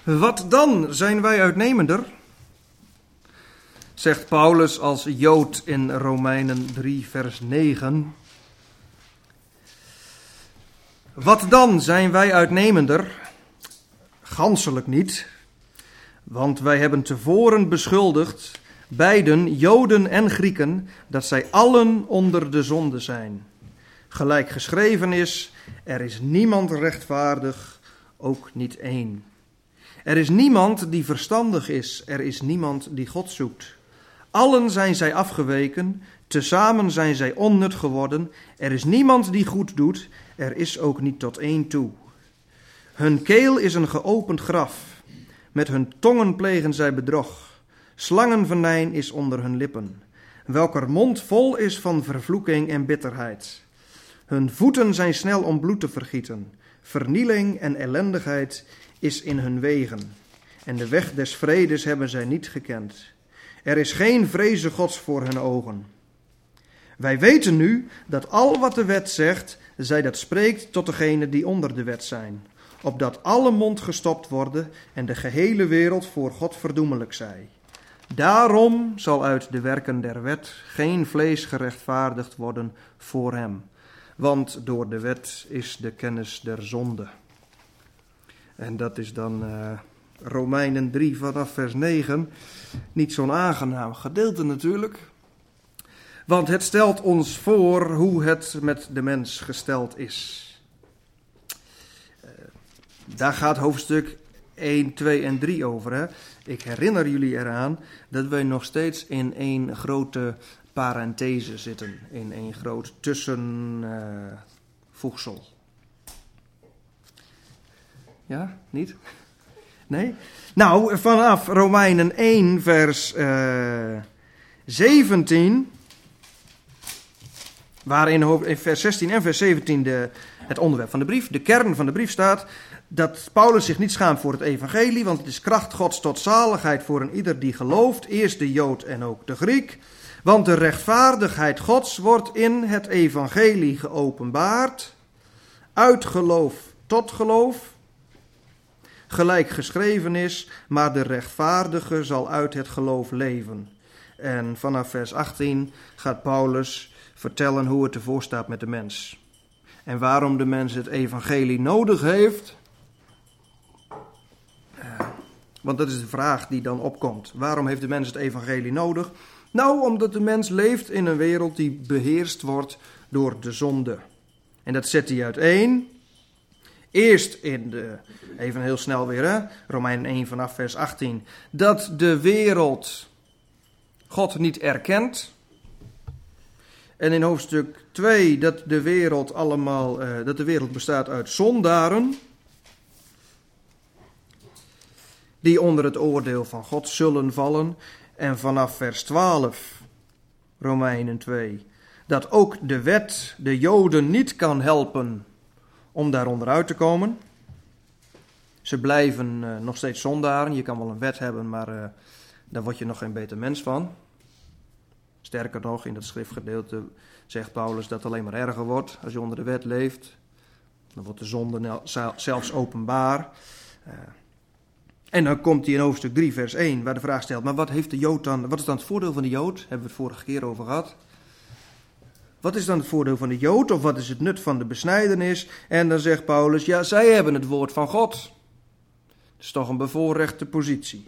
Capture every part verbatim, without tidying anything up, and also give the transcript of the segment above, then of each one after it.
Wat dan? Zijn wij uitnemender? Zegt Paulus als Jood in Romeinen drie vers negen. Wat dan? Zijn wij uitnemender? Ganselijk niet. Want wij hebben tevoren beschuldigd, beiden Joden en Grieken, dat zij allen onder de zonde zijn. Gelijk geschreven is, er is niemand rechtvaardig, ook niet één. Er is niemand die verstandig is, er is niemand die God zoekt. Allen zijn zij afgeweken, tezamen zijn zij onnut geworden. Er is niemand die goed doet, er is ook niet tot één toe. Hun keel is een geopend graf, met hun tongen plegen zij bedrog. Slangenvenijn is onder hun lippen, welker mond vol is van vervloeking en bitterheid. Hun voeten zijn snel om bloed te vergieten, vernieling en ellendigheid is in hun wegen. En de weg des vredes hebben zij niet gekend. Er is geen vreze Gods voor hun ogen. Wij weten nu dat al wat de wet zegt, zij dat spreekt tot degenen die onder de wet zijn. Opdat alle mond gestopt worden en de gehele wereld voor God verdoemelijk zij. Daarom zal uit de werken der wet geen vlees gerechtvaardigd worden voor hem. Want door de wet is de kennis der zonde. En dat is dan uh, Romeinen drie vanaf vers negen. Niet zo'n aangenaam gedeelte natuurlijk. Want het stelt ons voor hoe het met de mens gesteld is. Uh, daar gaat hoofdstuk één, twee en drie over. Hè? Ik herinner jullie eraan dat wij nog steeds in één grote parenthese zitten. In één groot tussenvoegsel. Uh, ja, niet? Nee? Nou, vanaf Romeinen één vers uh, zeventien... waarin in vers zestien en vers zeventien de, het onderwerp van de brief, de kern van de brief staat, dat Paulus zich niet schaamt voor het evangelie, want het is kracht Gods tot zaligheid voor een ieder die gelooft, eerst de Jood en ook de Griek. Want de rechtvaardigheid Gods wordt in het evangelie geopenbaard, uit geloof tot geloof, gelijk geschreven is, maar de rechtvaardige zal uit het geloof leven. En vanaf vers achttien gaat Paulus vertellen hoe het ervoor staat met de mens. En waarom de mens het evangelie nodig heeft. Want dat is de vraag die dan opkomt. Waarom heeft de mens het evangelie nodig? Nou, omdat de mens leeft in een wereld die beheerst wordt door de zonde. En dat zet hij uiteen. Eerst in de, even heel snel weer, hè, Romeinen één vanaf vers achttien. Dat de wereld God niet erkent. En in hoofdstuk twee dat de wereld allemaal, uh, dat de wereld bestaat uit zondaren. Die onder het oordeel van God zullen vallen. En vanaf vers twaalf, Romeinen twee, dat ook de wet de Joden niet kan helpen om daaronder uit te komen. Ze blijven uh, nog steeds zondaren. Je kan wel een wet hebben, maar uh, daar word je nog geen beter mens van. Sterker nog, in dat schriftgedeelte zegt Paulus dat het alleen maar erger wordt. Als je onder de wet leeft, dan wordt de zonde zelfs openbaar. Uh, en dan komt hij in hoofdstuk drie vers één, waar de vraag stelt, maar wat heeft de Jood dan, wat is dan het voordeel van de Jood? Hebben we het vorige keer over gehad. Wat is dan het voordeel van de Jood, of wat is het nut van de besnijdenis? En dan zegt Paulus, ja, zij hebben het woord van God. Dat is toch een bevoorrechte positie.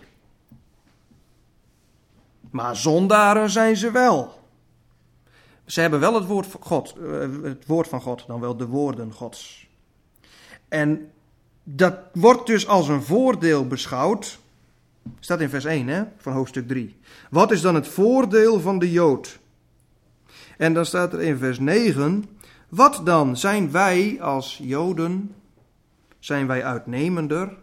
Maar zondaren zijn ze wel. Ze hebben wel het woord van God, het woord van God, dan wel de woorden Gods. En dat wordt dus als een voordeel beschouwd. Staat in vers één, hè, van hoofdstuk drie. Wat is dan het voordeel van de Jood? En dan staat er in vers negen. Wat dan? Zijn wij als Joden, zijn wij uitnemender?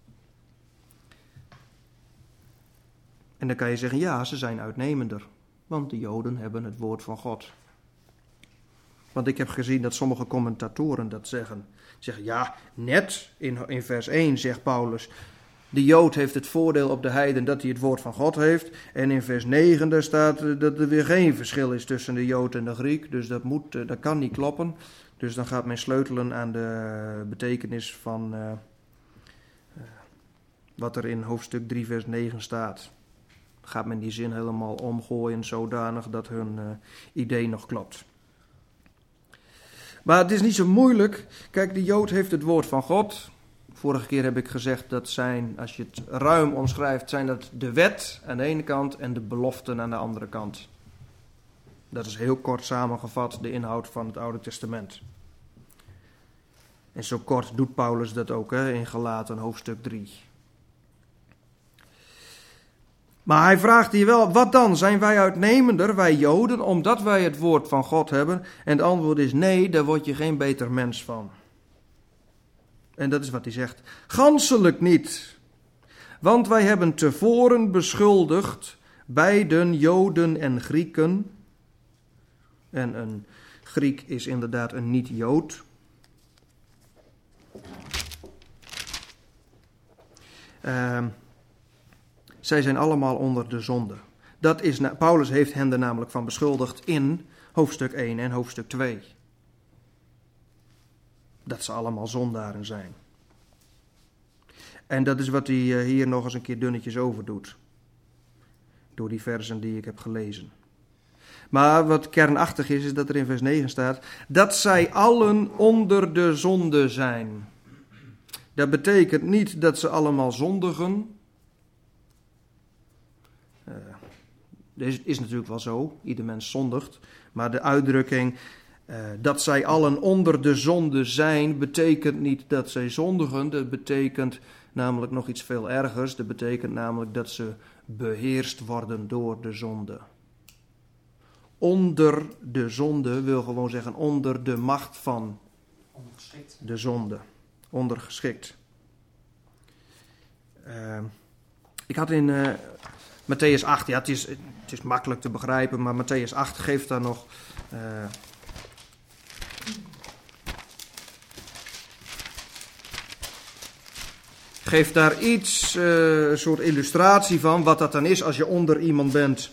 En dan kan je zeggen, ja, ze zijn uitnemender. Want de Joden hebben het woord van God. Want ik heb gezien dat sommige commentatoren dat zeggen. Zeggen, ja, net in, in vers één zegt Paulus, de Jood heeft het voordeel op de heiden dat hij het woord van God heeft. En in vers negen daar staat dat er weer geen verschil is tussen de Jood en de Griek. Dus dat, moet, dat kan niet kloppen. Dus dan gaat men sleutelen aan de betekenis van uh, uh, wat er in hoofdstuk drie vers negen staat. Gaat men die zin helemaal omgooien zodanig dat hun uh, idee nog klopt. Maar het is niet zo moeilijk. Kijk, de Jood heeft het woord van God. Vorige keer heb ik gezegd dat zijn, als je het ruim omschrijft, zijn dat de wet aan de ene kant en de beloften aan de andere kant. Dat is heel kort samengevat de inhoud van het Oude Testament. En zo kort doet Paulus dat ook hè, in Galaten hoofdstuk drie. Maar hij vraagt hier wel, wat dan? Zijn wij uitnemender, wij Joden, omdat wij het woord van God hebben? En het antwoord is nee, daar word je geen beter mens van. En dat is wat hij zegt. Ganselijk niet. Want wij hebben tevoren beschuldigd beiden Joden en Grieken. En een Griek is inderdaad een niet-Jood. Uh, zij zijn allemaal onder de zonde. Dat is, Paulus heeft hen er namelijk van beschuldigd in hoofdstuk één en hoofdstuk twee. Dat ze allemaal zondaren zijn. En dat is wat hij hier nog eens een keer dunnetjes over doet. Door die versen die ik heb gelezen. Maar wat kernachtig is, is dat er in vers negen staat, dat zij allen onder de zonde zijn. Dat betekent niet dat ze allemaal zondigen. Uh, dit is natuurlijk wel zo, ieder mens zondigt. Maar de uitdrukking uh, dat zij allen onder de zonde zijn, betekent niet dat zij zondigen. Dat betekent namelijk nog iets veel ergers. Dat betekent namelijk dat ze beheerst worden door de zonde. Onder de zonde wil gewoon zeggen onder de macht van de zonde. Ondergeschikt. Uh, ik had in uh, Mattheüs acht, ja het is, het is makkelijk te begrijpen, maar Mattheüs acht geeft daar nog... Uh, geeft daar iets, uh, een soort illustratie van wat dat dan is als je onder iemand bent.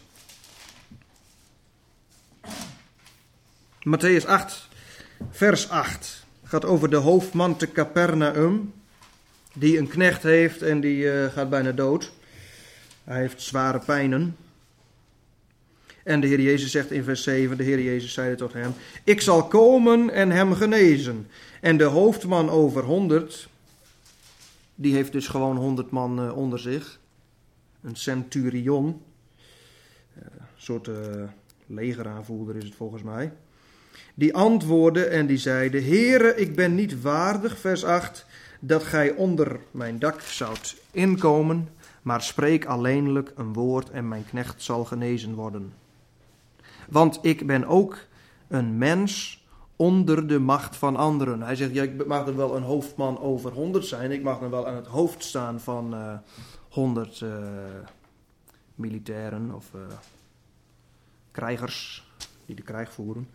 Mattheüs acht, vers acht. Gaat over de hoofdman te Capernaum. Die een knecht heeft en die uh, gaat bijna dood. Hij heeft zware pijnen. En de Heer Jezus zegt in vers zeven, de Heer Jezus zeide tot hem, ik zal komen en hem genezen. En de hoofdman over honderd, die heeft dus gewoon honderd man uh, onder zich. Een centurion. Uh, een soort uh, legeraanvoerder is het volgens mij. Die antwoordde en die zeide, Heere, ik ben niet waardig, vers acht, dat gij onder mijn dak zoudt inkomen, maar spreek alleenlijk een woord en mijn knecht zal genezen worden. Want ik ben ook een mens onder de macht van anderen. Hij zegt, ja, ik mag er wel een hoofdman over honderd zijn, ik mag er wel aan het hoofd staan van uh, honderd uh, militairen of uh, krijgers die de krijg voeren.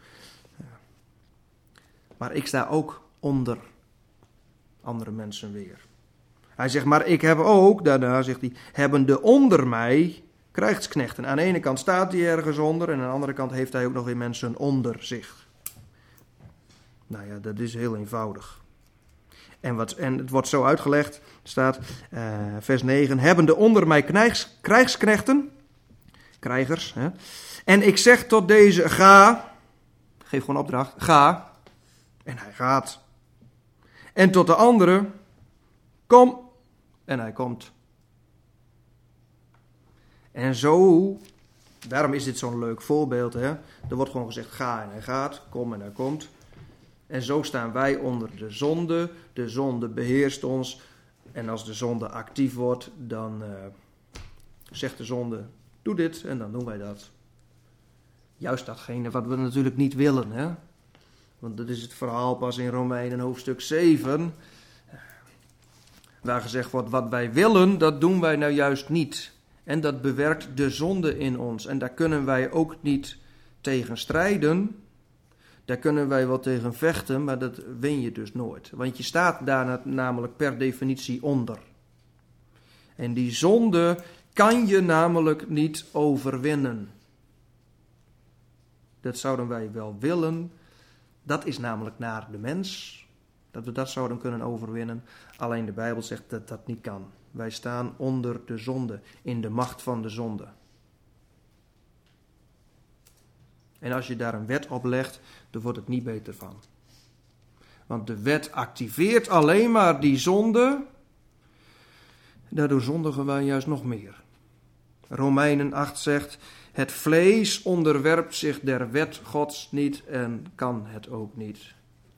Maar ik sta ook onder andere mensen weer. Hij zegt, maar ik heb ook, daarna zegt hij, hebben de onder mij krijgsknechten. Aan de ene kant staat hij ergens onder en aan de andere kant heeft hij ook nog weer mensen onder zich. Nou ja, dat is heel eenvoudig. En, wat, en het wordt zo uitgelegd, staat uh, vers negen, hebben de onder mij krijgs, krijgsknechten, krijgers, hè, en ik zeg tot deze, ga, geef gewoon opdracht, ga. En hij gaat. En tot de andere, kom. En hij komt. En zo, daarom is dit zo'n leuk voorbeeld. Hè? Er wordt gewoon gezegd, ga en hij gaat, kom en hij komt. En zo staan wij onder de zonde. De zonde beheerst ons. En als de zonde actief wordt, dan uh, zegt de zonde, doe dit en dan doen wij dat. Juist datgene wat we natuurlijk niet willen, hè. Want dat is het verhaal pas in Romeinen hoofdstuk zeven. Waar gezegd wordt, wat wij willen, dat doen wij nou juist niet. En dat bewerkt de zonde in ons. En daar kunnen wij ook niet tegen strijden. Daar kunnen wij wel tegen vechten, maar dat win je dus nooit. Want je staat daar namelijk per definitie onder. En die zonde kan je namelijk niet overwinnen. Dat zouden wij wel willen. Dat is namelijk naar de mens. Dat we dat zouden kunnen overwinnen. Alleen de Bijbel zegt dat dat niet kan. Wij staan onder de zonde, in de macht van de zonde. En als je daar een wet op legt, dan wordt het niet beter van. Want de wet activeert alleen maar die zonde. Daardoor zondigen wij juist nog meer. Romeinen acht zegt, het vlees onderwerpt zich der wet Gods niet en kan het ook niet.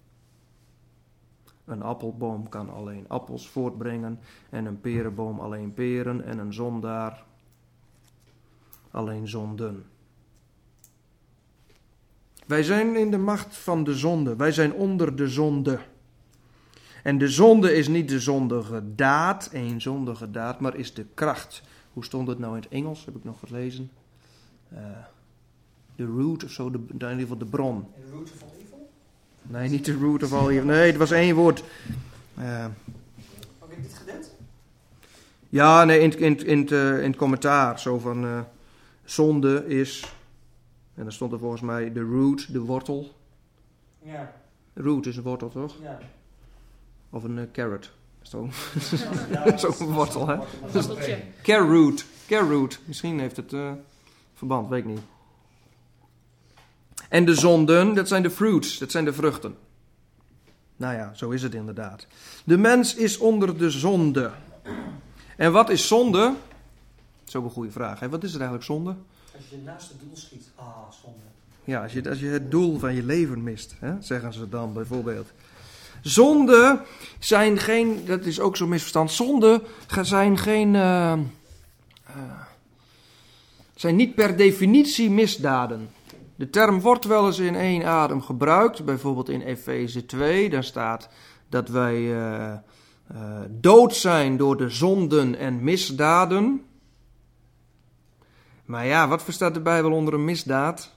Een appelboom kan alleen appels voortbrengen en een perenboom alleen peren en een zondaar alleen zonden. Wij zijn in de macht van de zonde. Wij zijn onder de zonde. En de zonde is niet de zondige daad, één zondige daad, maar is de kracht. Hoe stond het nou in het Engels? Heb ik nog gelezen. Uh, de root of zo, de, in ieder geval de bron. The root of all evil? Nee, niet de root of all evil. Nee, het was één woord. Uh, Ook in dit gedeelte? ja, nee, in, in, in, het, uh, in het commentaar. Zo van, uh, zonde is, en dan stond er volgens mij de root, de wortel. Ja. Root is een wortel, toch? Ja. Of een uh, carrot. Zo. Ja, Zo'n wortel, hè? Worteltje. Carrot. Carrot. Misschien heeft het uh, verband, weet ik niet. En de zonden, dat zijn de fruits, dat zijn de vruchten. Nou ja, zo is het inderdaad. De mens is onder de zonde. En wat is zonde? Dat is ook een goede vraag. Hè? Wat is er eigenlijk zonde? Als je naast het doel schiet, ah, zonde. Ja, als je, als je het doel van je leven mist, hè? Zeggen ze dan bijvoorbeeld. Zonden zijn geen, dat is ook zo'n misverstand, zonden zijn geen, uh, uh, zijn niet per definitie misdaden. De term wordt wel eens in één adem gebruikt, bijvoorbeeld in Efeze twee, daar staat dat wij uh, uh, dood zijn door de zonden en misdaden. Maar ja, wat verstaat de Bijbel onder een misdaad?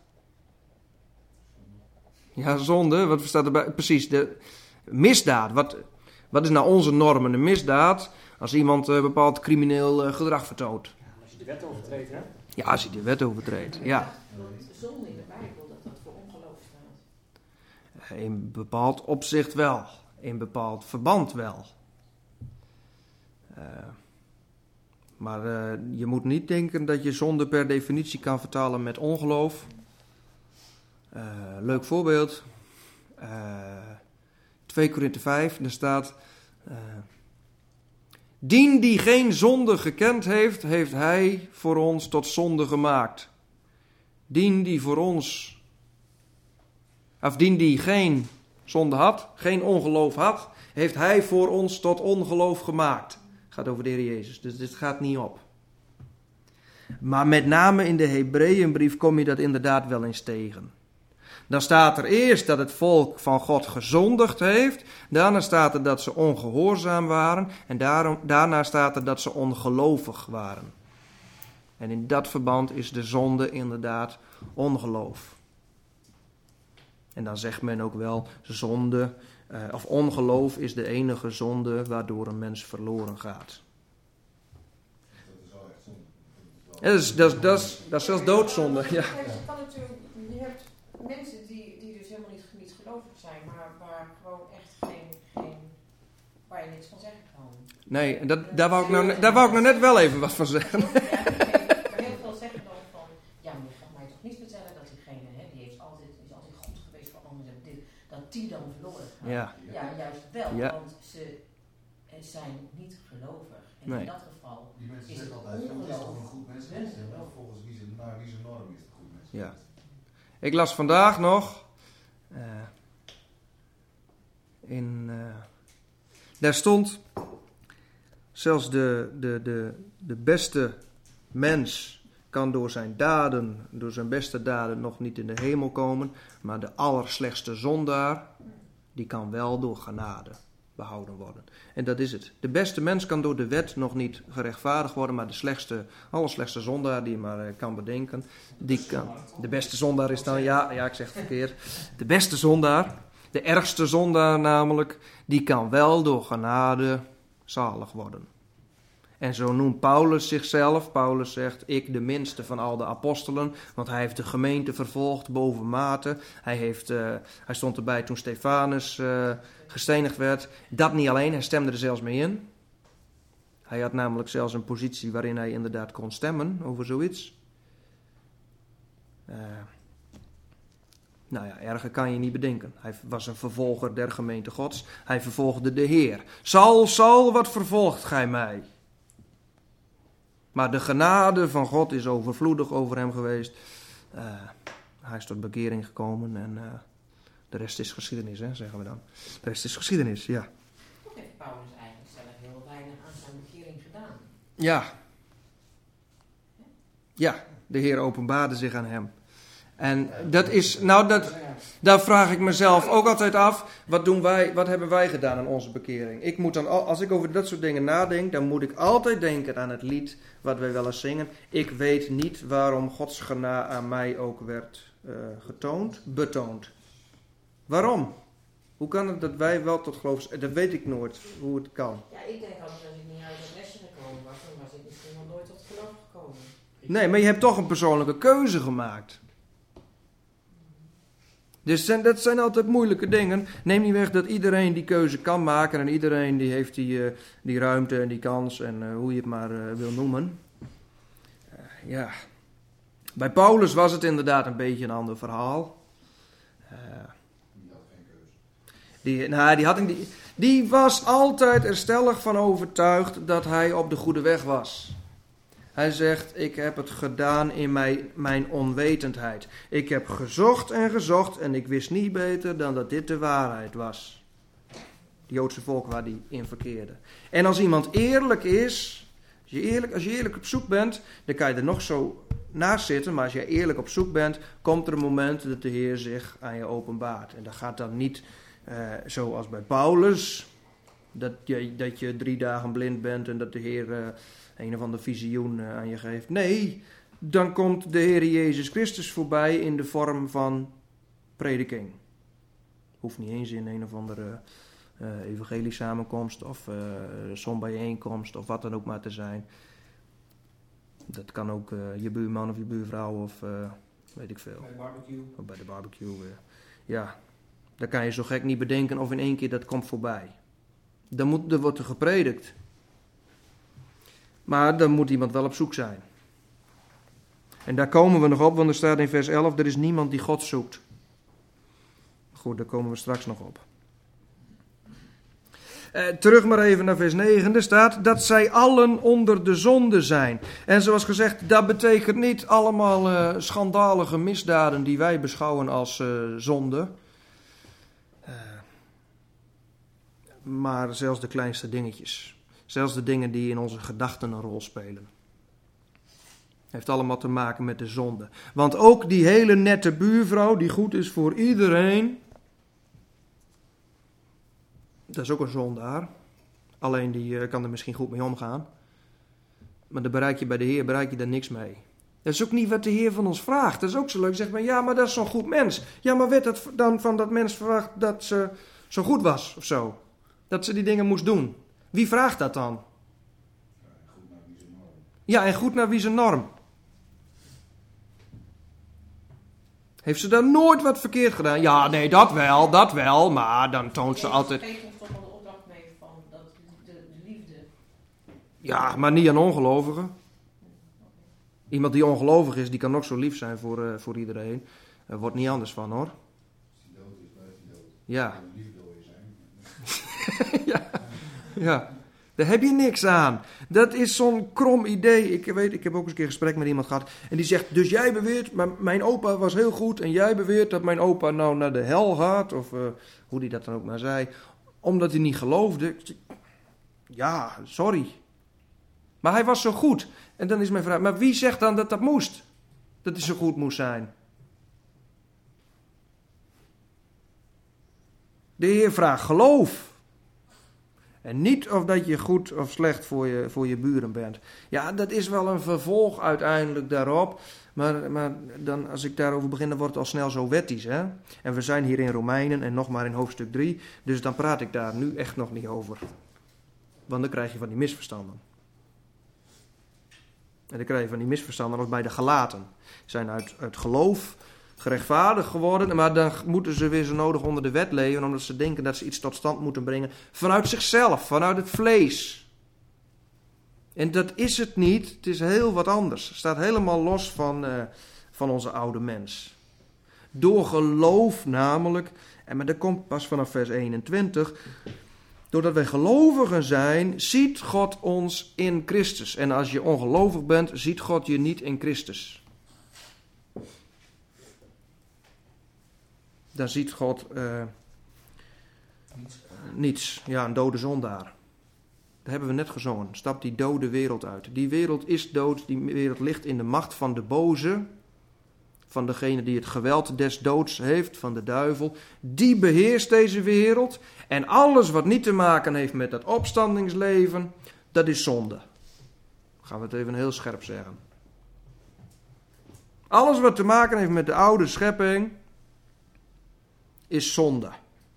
Ja, zonde, wat verstaat de Bijbel? Precies, de misdaad. Wat, wat is nou onze norm? Een misdaad als iemand uh, bepaald crimineel uh, gedrag vertoont. Ja, als je de wet overtreedt, hè? Ja, als hij de wet overtreedt, ja. Want zonde in de Bijbel, dat dat voor ongeloof staat. In bepaald opzicht wel. In bepaald verband wel. Uh, maar uh, je moet niet denken dat je zonde per definitie kan vertalen met ongeloof. Uh, leuk voorbeeld. Uh, twee Korinthe vijf, daar staat... Uh, Dien die geen zonde gekend heeft, heeft hij voor ons tot zonde gemaakt. Dien die voor ons... Of dien die geen zonde had, geen ongeloof had, heeft hij voor ons tot ongeloof gemaakt. Het gaat over de Heer Jezus, dus dit gaat niet op. Maar met name in de Hebreeënbrief kom je dat inderdaad wel eens tegen. Dan staat er eerst dat het volk van God gezondigd heeft. Daarna staat er dat ze ongehoorzaam waren. En daarom, daarna staat er dat ze ongelovig waren. En in dat verband is de zonde inderdaad ongeloof. En dan zegt men ook wel, zonde, uh, of ongeloof is de enige zonde waardoor een mens verloren gaat. Dat is wel echt zonde. Ja, dat, is, dat, is, dat, is, dat is zelfs doodzonde. Ja. Ja, je kan natuurlijk, je hebt mensen die, die dus helemaal niet, niet gelovig zijn, maar waar gewoon echt geen, geen, waar je niks van zeggen kan. Nee, dat, daar, wou ik nou, daar wou ik nou net wel even wat van zeggen. Ja, maar heel veel zeggen dan van, ja, maar je gaat mij toch niet vertellen dat diegene, hè, die heeft altijd, is altijd goed geweest voor anderen, dit, dat die dan verloren gaat. Ja. Ja, juist wel, Ja. want ze eh, zijn niet gelovig. En Nee. in dat geval Die mensen is het zeggen altijd, van, het is toch ongeloof. een goed mens. Hun Ja, geloof. volgens wie zijn, naar wie zijn norm is het een goed mens. Ja. Ik las vandaag nog uh, in uh, daar stond zelfs de, de, de, de beste mens kan door zijn daden, door zijn beste daden nog niet in de hemel komen, maar de allerslechtste zondaar, die kan wel door genade behouden worden. En dat is het. De beste mens kan door de wet nog niet gerechtvaardigd worden, maar de slechtste, allerslechtste zondaar die je maar uh, kan bedenken, die kan. De beste zondaar is dan, ja, ja, ik zeg het verkeerd. De beste zondaar, de ergste zondaar namelijk, die kan wel door genade zalig worden. En zo noemt Paulus zichzelf. Paulus zegt, ik de minste van al de apostelen, want hij heeft de gemeente vervolgd bovenmate. Hij, heeft, uh, hij stond erbij toen Stefanus uh, gestenigd werd. Dat niet alleen, hij stemde er zelfs mee in. Hij had namelijk zelfs een positie waarin hij inderdaad kon stemmen over zoiets. Uh, nou ja, erger kan je niet bedenken. Hij was een vervolger der gemeente Gods. Hij vervolgde de Heer. Saul, Saul, wat vervolgt gij mij? Maar de genade van God is overvloedig over hem geweest. Uh, hij is tot bekering gekomen en uh, de rest is geschiedenis, hè, zeggen we dan. De rest is geschiedenis, ja. Toch heeft Paulus eigenlijk zelf heel weinig aan zijn bekering gedaan. Ja. Ja, de Heer openbaarde zich aan hem. En dat is, nou dat, daar vraag ik mezelf ook altijd af, wat doen wij, wat hebben wij gedaan aan onze bekering? Ik moet dan, als ik over dat soort dingen nadenk, dan moet ik altijd denken aan het lied wat wij wel eens zingen. Ik weet niet waarom Gods genade aan mij ook werd uh, getoond, betoond. Waarom? Hoe kan het dat wij wel tot geloof, dat weet ik nooit, hoe het kan. Ja, ik denk altijd als ik niet uit het lesje gekomen was, dan was ik misschien wel nooit tot geloof gekomen. Nee, maar je hebt toch een persoonlijke keuze gemaakt. Dus zijn, dat zijn altijd moeilijke dingen. Neem niet weg dat iedereen die keuze kan maken. En iedereen die heeft die, uh, die ruimte en die kans. En uh, hoe je het maar uh, wil noemen. Uh, ja. Bij Paulus was het inderdaad een beetje een ander verhaal. Uh, Die had geen keuze. die, nou, die, had een, die, die was altijd er stellig van overtuigd dat hij op de goede weg was. Hij zegt, ik heb het gedaan in mijn, mijn onwetendheid. Ik heb gezocht en gezocht en ik wist niet beter dan dat dit de waarheid was. Het Joodse volk waar die in verkeerde. En als iemand eerlijk is, als je eerlijk, als je eerlijk op zoek bent, dan kan je er nog zo naast zitten. Maar als je eerlijk op zoek bent, komt er een moment dat de Heer zich aan je openbaart. En dat gaat dan niet uh, zoals bij Paulus, dat je, dat je drie dagen blind bent en dat de Heer Uh, een of ander visioen uh, aan je geeft. Nee, dan komt de Heer Jezus Christus voorbij in de vorm van prediking. Hoeft niet eens in een of andere uh, evangeliesamenkomst of uh, zonbijeenkomst of wat dan ook maar te zijn. Dat kan ook uh, je buurman of je buurvrouw of uh, weet ik veel. Bij de barbecue. Of bij de barbecue. Uh, ja, dan kan je zo gek niet bedenken of in één keer dat komt voorbij. Dan, moet, dan wordt er gepredikt. Maar dan moet iemand wel op zoek zijn. En daar komen we nog op, want er staat in vers elf, er is niemand die God zoekt. Goed, daar komen we straks nog op. Eh, terug maar even naar vers negen, er staat dat zij allen onder de zonde zijn. En zoals gezegd, dat betekent niet allemaal uh, schandalige misdaden die wij beschouwen als uh, zonde. Uh, maar zelfs de kleinste dingetjes. Zelfs de dingen die in onze gedachten een rol spelen. Heeft allemaal te maken met de zonde. Want ook die hele nette buurvrouw die goed is voor iedereen. Dat is ook een zondaar. Alleen die uh, kan er misschien goed mee omgaan. Maar dan bereik je bij de Heer bereik je daar niks mee. Dat is ook niet wat de Heer van ons vraagt. Dat is ook zo leuk. Zegt men, ja, maar dat is zo'n goed mens. Ja, maar werd het dan van dat mens verwacht dat ze zo goed was of zo? Dat ze die dingen moest doen. Wie vraagt dat dan? Ja, en goed naar wie zijn norm. Ja, en goed naar wie zijn norm. Heeft ze dan nooit wat verkeerd gedaan? Ja, nee, dat wel, dat wel, maar dan toont ze altijd. Geef ons toch wel de opdracht mee van dat de, de, de liefde. Ja, maar niet aan ongelovigen. Iemand die ongelovig is, die kan nog zo lief zijn voor, uh, voor iedereen. Er wordt niet anders van, hoor. Als hij dood is, blijft hij dood. Ja. En lief wil je zijn. ja. Ja. Daar heb je niks aan. Dat is zo'n krom idee. Ik weet, ik heb ook eens een keer een gesprek met iemand gehad. En die zegt, dus jij beweert, maar mijn opa was heel goed. En jij beweert dat mijn opa nou naar de hel gaat. Of uh, hoe die dat dan ook maar zei. Omdat hij niet geloofde. Ja, sorry. Maar hij was zo goed. En dan is mijn vraag, maar wie zegt dan dat dat moest? Dat hij zo goed moest zijn? De Heer vraagt geloof. En niet of dat je goed of slecht voor je, voor je buren bent. Ja, dat is wel een vervolg uiteindelijk daarop. Maar, maar dan, als ik daarover begin, dan wordt het al snel zo wettisch. Hè? En we zijn hier in Romeinen en nog maar in hoofdstuk drie. Dus dan praat ik daar nu echt nog niet over. Want dan krijg je van die misverstanden. En dan krijg je van die misverstanden als bij de Galaten. Ze zijn uit, uit geloof gerechtvaardigd geworden, maar dan moeten ze weer zo nodig onder de wet leven, omdat ze denken dat ze iets tot stand moeten brengen vanuit zichzelf, vanuit het vlees. En dat is het niet, het is heel wat anders. Het staat helemaal los van, uh, van onze oude mens. Door geloof namelijk, en maar dat komt pas vanaf vers eenentwintig... Doordat wij gelovigen zijn, ziet God ons in Christus. En als je ongelovig bent, ziet God je niet in Christus. Dan ziet God uh, Niets. niets. Ja, een dode zondaar. Dat hebben we net gezongen. Stap die dode wereld uit. Die wereld is dood. Die wereld ligt in de macht van de boze. Van degene die het geweld des doods heeft, van de duivel. Die beheerst deze wereld. En alles wat niet te maken heeft met dat opstandingsleven, dat is zonde. Gaan we het even heel scherp zeggen. Alles wat te maken heeft met de oude schepping, is zonde.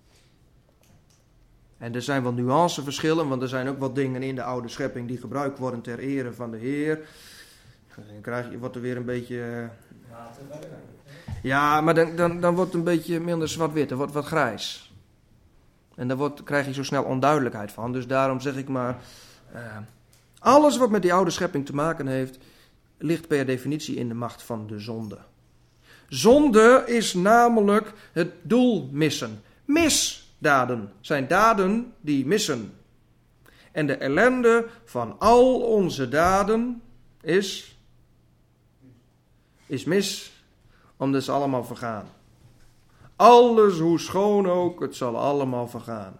En er zijn wel nuanceverschillen, want er zijn ook wat dingen in de oude schepping die gebruikt worden ter ere van de Heer. Dan krijg je, wordt er weer een beetje... Water. Ja, maar dan, dan, dan wordt het een beetje minder zwart-wit, dan wordt het wat grijs. En daar wordt, krijg je zo snel onduidelijkheid van. Dus daarom zeg ik maar, uh, alles wat met die oude schepping te maken heeft, ligt per definitie in de macht van de zonde. Zonde is namelijk het doel missen. Misdaden zijn daden die missen. En de ellende van al onze daden is, is mis, omdat ze allemaal vergaan. Alles, hoe schoon ook, het zal allemaal vergaan.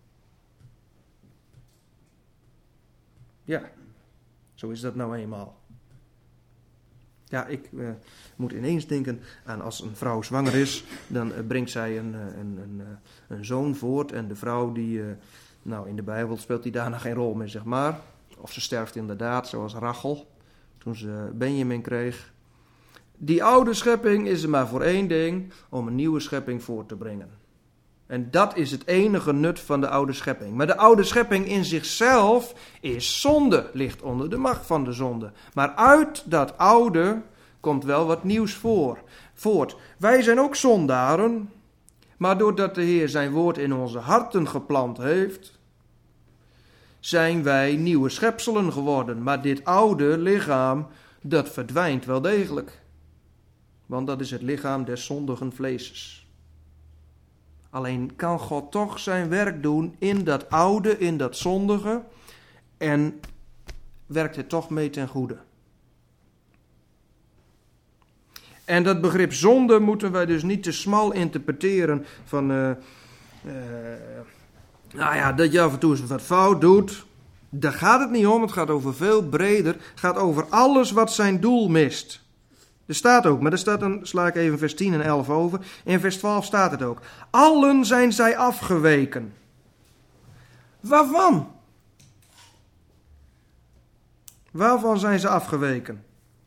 Ja, zo is dat nou eenmaal. Ja, ik uh, moet ineens denken aan als een vrouw zwanger is, dan uh, brengt zij een, uh, een, een, uh, een zoon voort. En de vrouw die, uh, nou in de Bijbel speelt die daarna geen rol meer, zeg maar. Of ze sterft inderdaad, zoals Rachel, toen ze Benjamin kreeg. Die oude schepping is er maar voor één ding, om een nieuwe schepping voort te brengen. En dat is het enige nut van de oude schepping. Maar de oude schepping in zichzelf is zonde, ligt onder de macht van de zonde. Maar uit dat oude komt wel wat nieuws voor, voort. Wij zijn ook zondaren, maar doordat de Heer zijn woord in onze harten geplant heeft, zijn wij nieuwe schepselen geworden. Maar dit oude lichaam, dat verdwijnt wel degelijk. Want dat is het lichaam des zondigen vleeses. Alleen kan God toch zijn werk doen in dat oude, in dat zondige. En werkt het toch mee ten goede. En dat begrip zonde moeten wij dus niet te smal interpreteren. Van, uh, uh, nou ja, dat je af en toe eens wat fout doet. Daar gaat het niet om, het gaat over veel breder. Het gaat over alles wat zijn doel mist. Er staat ook, maar er staat dan sla ik even vers tien en elf over. In vers twaalf staat het ook. Allen zijn zij afgeweken. Waarvan? Waarvan zijn ze afgeweken?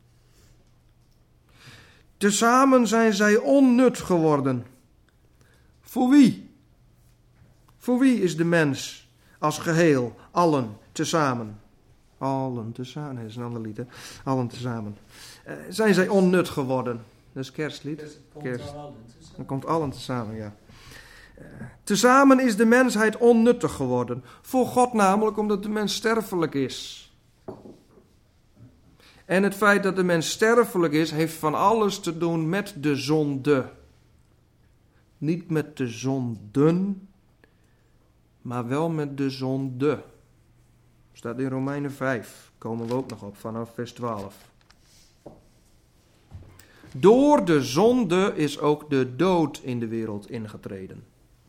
Tezamen zijn zij onnut geworden. Voor wie? Voor wie is de mens als geheel, allen tezamen? Allen tezamen, nee, dat is een ander lied, hè? Allen tezamen. Uh, zijn zij onnut geworden? Dat is kerstlied. Dus het komt Kerst. wel allen tussen. Dan komt allen tezamen, ja. Uh, tezamen is de mensheid onnuttig geworden. Voor God namelijk, omdat de mens sterfelijk is. En het feit dat de mens sterfelijk is, heeft van alles te doen met de zonde. Niet met de zonden, maar wel met de zonde. Staat in Romeinen vijf, komen we ook nog op vanaf vers twaalf. Door de zonde is ook de dood in de wereld ingetreden.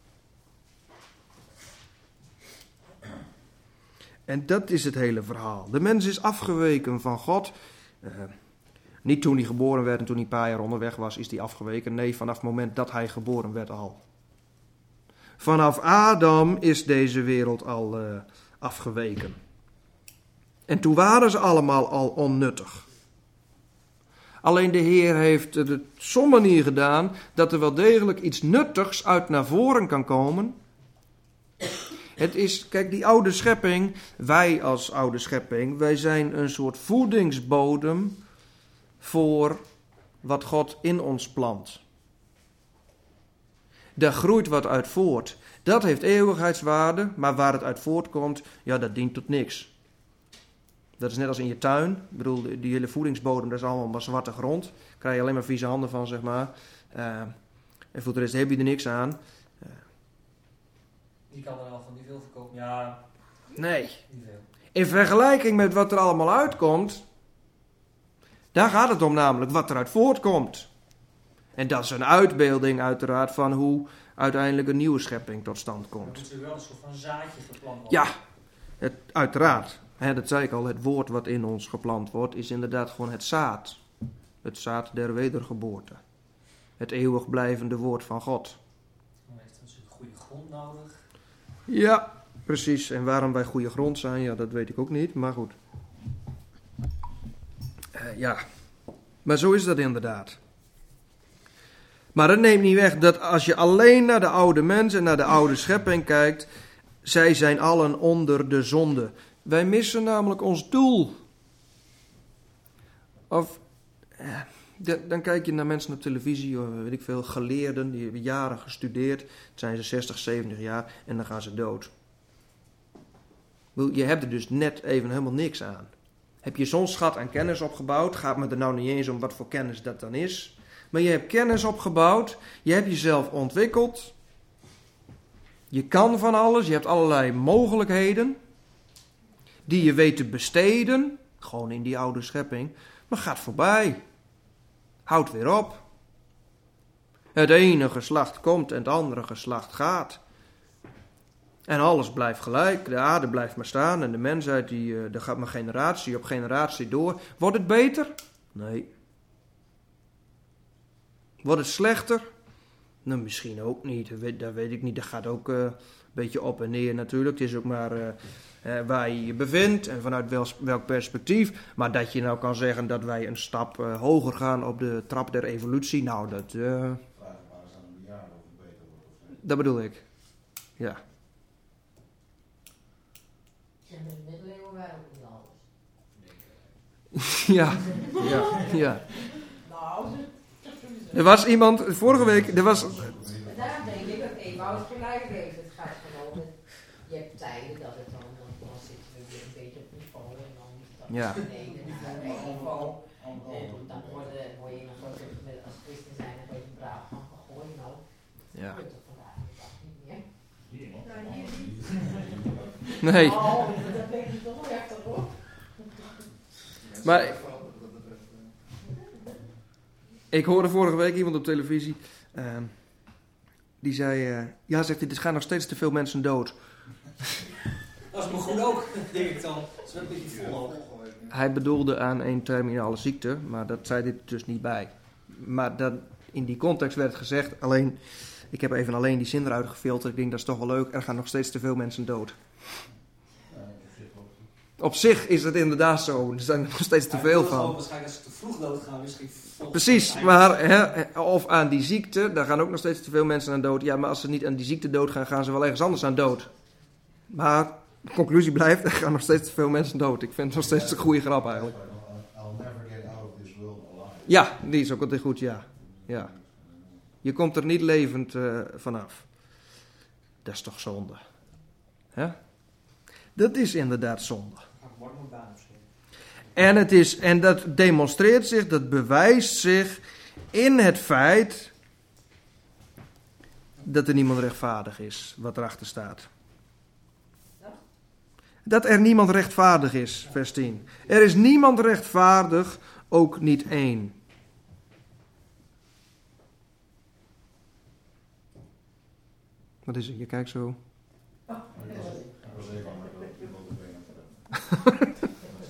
En dat is het hele verhaal. De mens is afgeweken van God. Uh, niet toen hij geboren werd en toen hij een paar jaar onderweg was, is hij afgeweken. Nee, vanaf het moment dat hij geboren werd al. Vanaf Adam is deze wereld al uh, afgeweken. En toen waren ze allemaal al onnuttig. Alleen de Heer heeft het op zo'n manier gedaan dat er wel degelijk iets nuttigs uit naar voren kan komen. Het is, kijk, die oude schepping, wij als oude schepping, wij zijn een soort voedingsbodem voor wat God in ons plant. Daar groeit wat uit voort. Dat heeft eeuwigheidswaarde, maar waar het uit voortkomt, ja, dat dient tot niks. Dat is net als in je tuin. Ik bedoel, die, die hele voedingsbodem, dat is allemaal maar zwarte grond. Daar krijg je alleen maar vieze handen van, zeg maar. Uh, en voor de rest heb je er niks aan. Uh, Die kan er al van die veel verkopen. Ja, nee. niet veel. In vergelijking met wat er allemaal uitkomt, daar gaat het om namelijk, wat eruit voortkomt. En dat is een uitbeelding uiteraard van hoe uiteindelijk een nieuwe schepping tot stand Er komt. moet natuurlijk wel een soort van zaadje geplant worden. Ja, het, uiteraard. Hè, dat zei ik al, het woord wat in ons geplant wordt, is inderdaad gewoon het zaad. Het zaad der wedergeboorte. Het eeuwig blijvende woord van God. Dan heeft het natuurlijk goede grond nodig. Ja, precies. En waarom wij goede grond zijn, ja, dat weet ik ook niet, maar goed. Uh, ja, maar zo is dat inderdaad. Maar dat neemt niet weg dat als je alleen naar de oude mens en naar de oude schepping kijkt, zij zijn allen onder de zonde. Wij missen namelijk ons doel. Of, eh, dan kijk je naar mensen op televisie, of weet ik veel, geleerden, die hebben jaren gestudeerd. Dan zijn ze zestig, zeventig jaar en dan gaan ze dood. Je hebt er dus net even helemaal niks aan. Heb je zo'n schat aan kennis opgebouwd, gaat me er nou niet eens om wat voor kennis dat dan is. Maar je hebt kennis opgebouwd, je hebt jezelf ontwikkeld. Je kan van alles, je hebt allerlei mogelijkheden die je weet te besteden, gewoon in die oude schepping, maar gaat voorbij. Houd weer op. Het ene geslacht komt en het andere geslacht gaat. En alles blijft gelijk, de aarde blijft maar staan en de mensheid, die, uh, daar gaat maar generatie op generatie door. Wordt het beter? Nee. Wordt het slechter? Nou, misschien ook niet, dat weet, dat weet ik niet. Dat gaat ook uh, een beetje op en neer natuurlijk. Het is ook maar uh, uh, waar je je bevindt en vanuit wel, welk perspectief. Maar dat je nou kan zeggen dat wij een stap uh, hoger gaan op de trap der evolutie, nou dat... Uh, Vragen maar eens aan een bejaarde of het beter wordt of niet. dat bedoel ik, ja. En in de middeleeuwen waren ook niet anders. ja, ja, ja. Nou, Er was iemand, vorige week, er was... daar denk ik dat Eva het gelijk heeft. Het gaat gewoon, je hebt tijden dat het dan, dan, dan zitten we weer een beetje op niveau en dan is het dan Ja. beneden naar een niveau. En dan worden, word je nog zo, als christen zijn, dan word je braaf van gegooid. Nou, Ja. dat gebeurt toch vandaag de dag niet meer. Nou, hier niet. Nee, Oh, dat denk ik toch wel echt op. maar... Ik hoorde vorige week iemand op televisie, uh, die zei, uh, ja, zegt hij, er gaan nog steeds te veel mensen dood. Dat is me goed ook, denk ik dan. Het is wel een beetje vol. Hij bedoelde aan een terminale ziekte, maar dat zei dit dus niet bij. Maar dat, in die context werd gezegd, alleen, ik heb even alleen die zin eruit gefilterd, ik denk dat is toch wel leuk, er gaan nog steeds te veel mensen dood. Op zich is het inderdaad zo, er zijn er nog steeds te veel van. Waarschijnlijk als ze te vroeg doodgaan, misschien. Precies, maar hè, of aan die ziekte, daar gaan ook nog steeds te veel mensen aan dood. Ja, maar als ze niet aan die ziekte doodgaan, gaan ze wel ergens anders aan dood. Maar de conclusie blijft, er gaan nog steeds te veel mensen dood. Ik vind het nog steeds een goede grap eigenlijk. I'll never get out of this world alive. Ja, die is ook altijd goed, ja. ja. Je komt er niet levend uh, vanaf. Dat is toch zonde. Hè? Dat is inderdaad zonde. En, het is, en dat demonstreert zich, dat bewijst zich in het feit dat er niemand rechtvaardig is, wat erachter staat. Dat er niemand rechtvaardig is, vers tien. Er is niemand rechtvaardig, ook niet één. Wat is het? Je kijkt zo. Dat was even aan de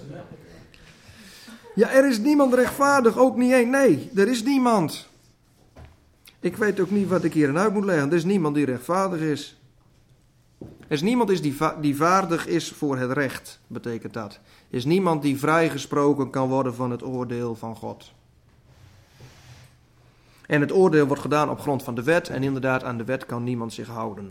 Ja, er is niemand rechtvaardig, ook niet één. Nee, er is niemand. Ik weet ook niet wat ik hierin uit moet leggen. Er is niemand die rechtvaardig is. Er is niemand is die, va- die vaardig is voor het recht, betekent dat. Er is niemand die vrijgesproken kan worden van het oordeel van God. En het oordeel wordt gedaan op grond van de wet. En inderdaad, aan de wet kan niemand zich houden.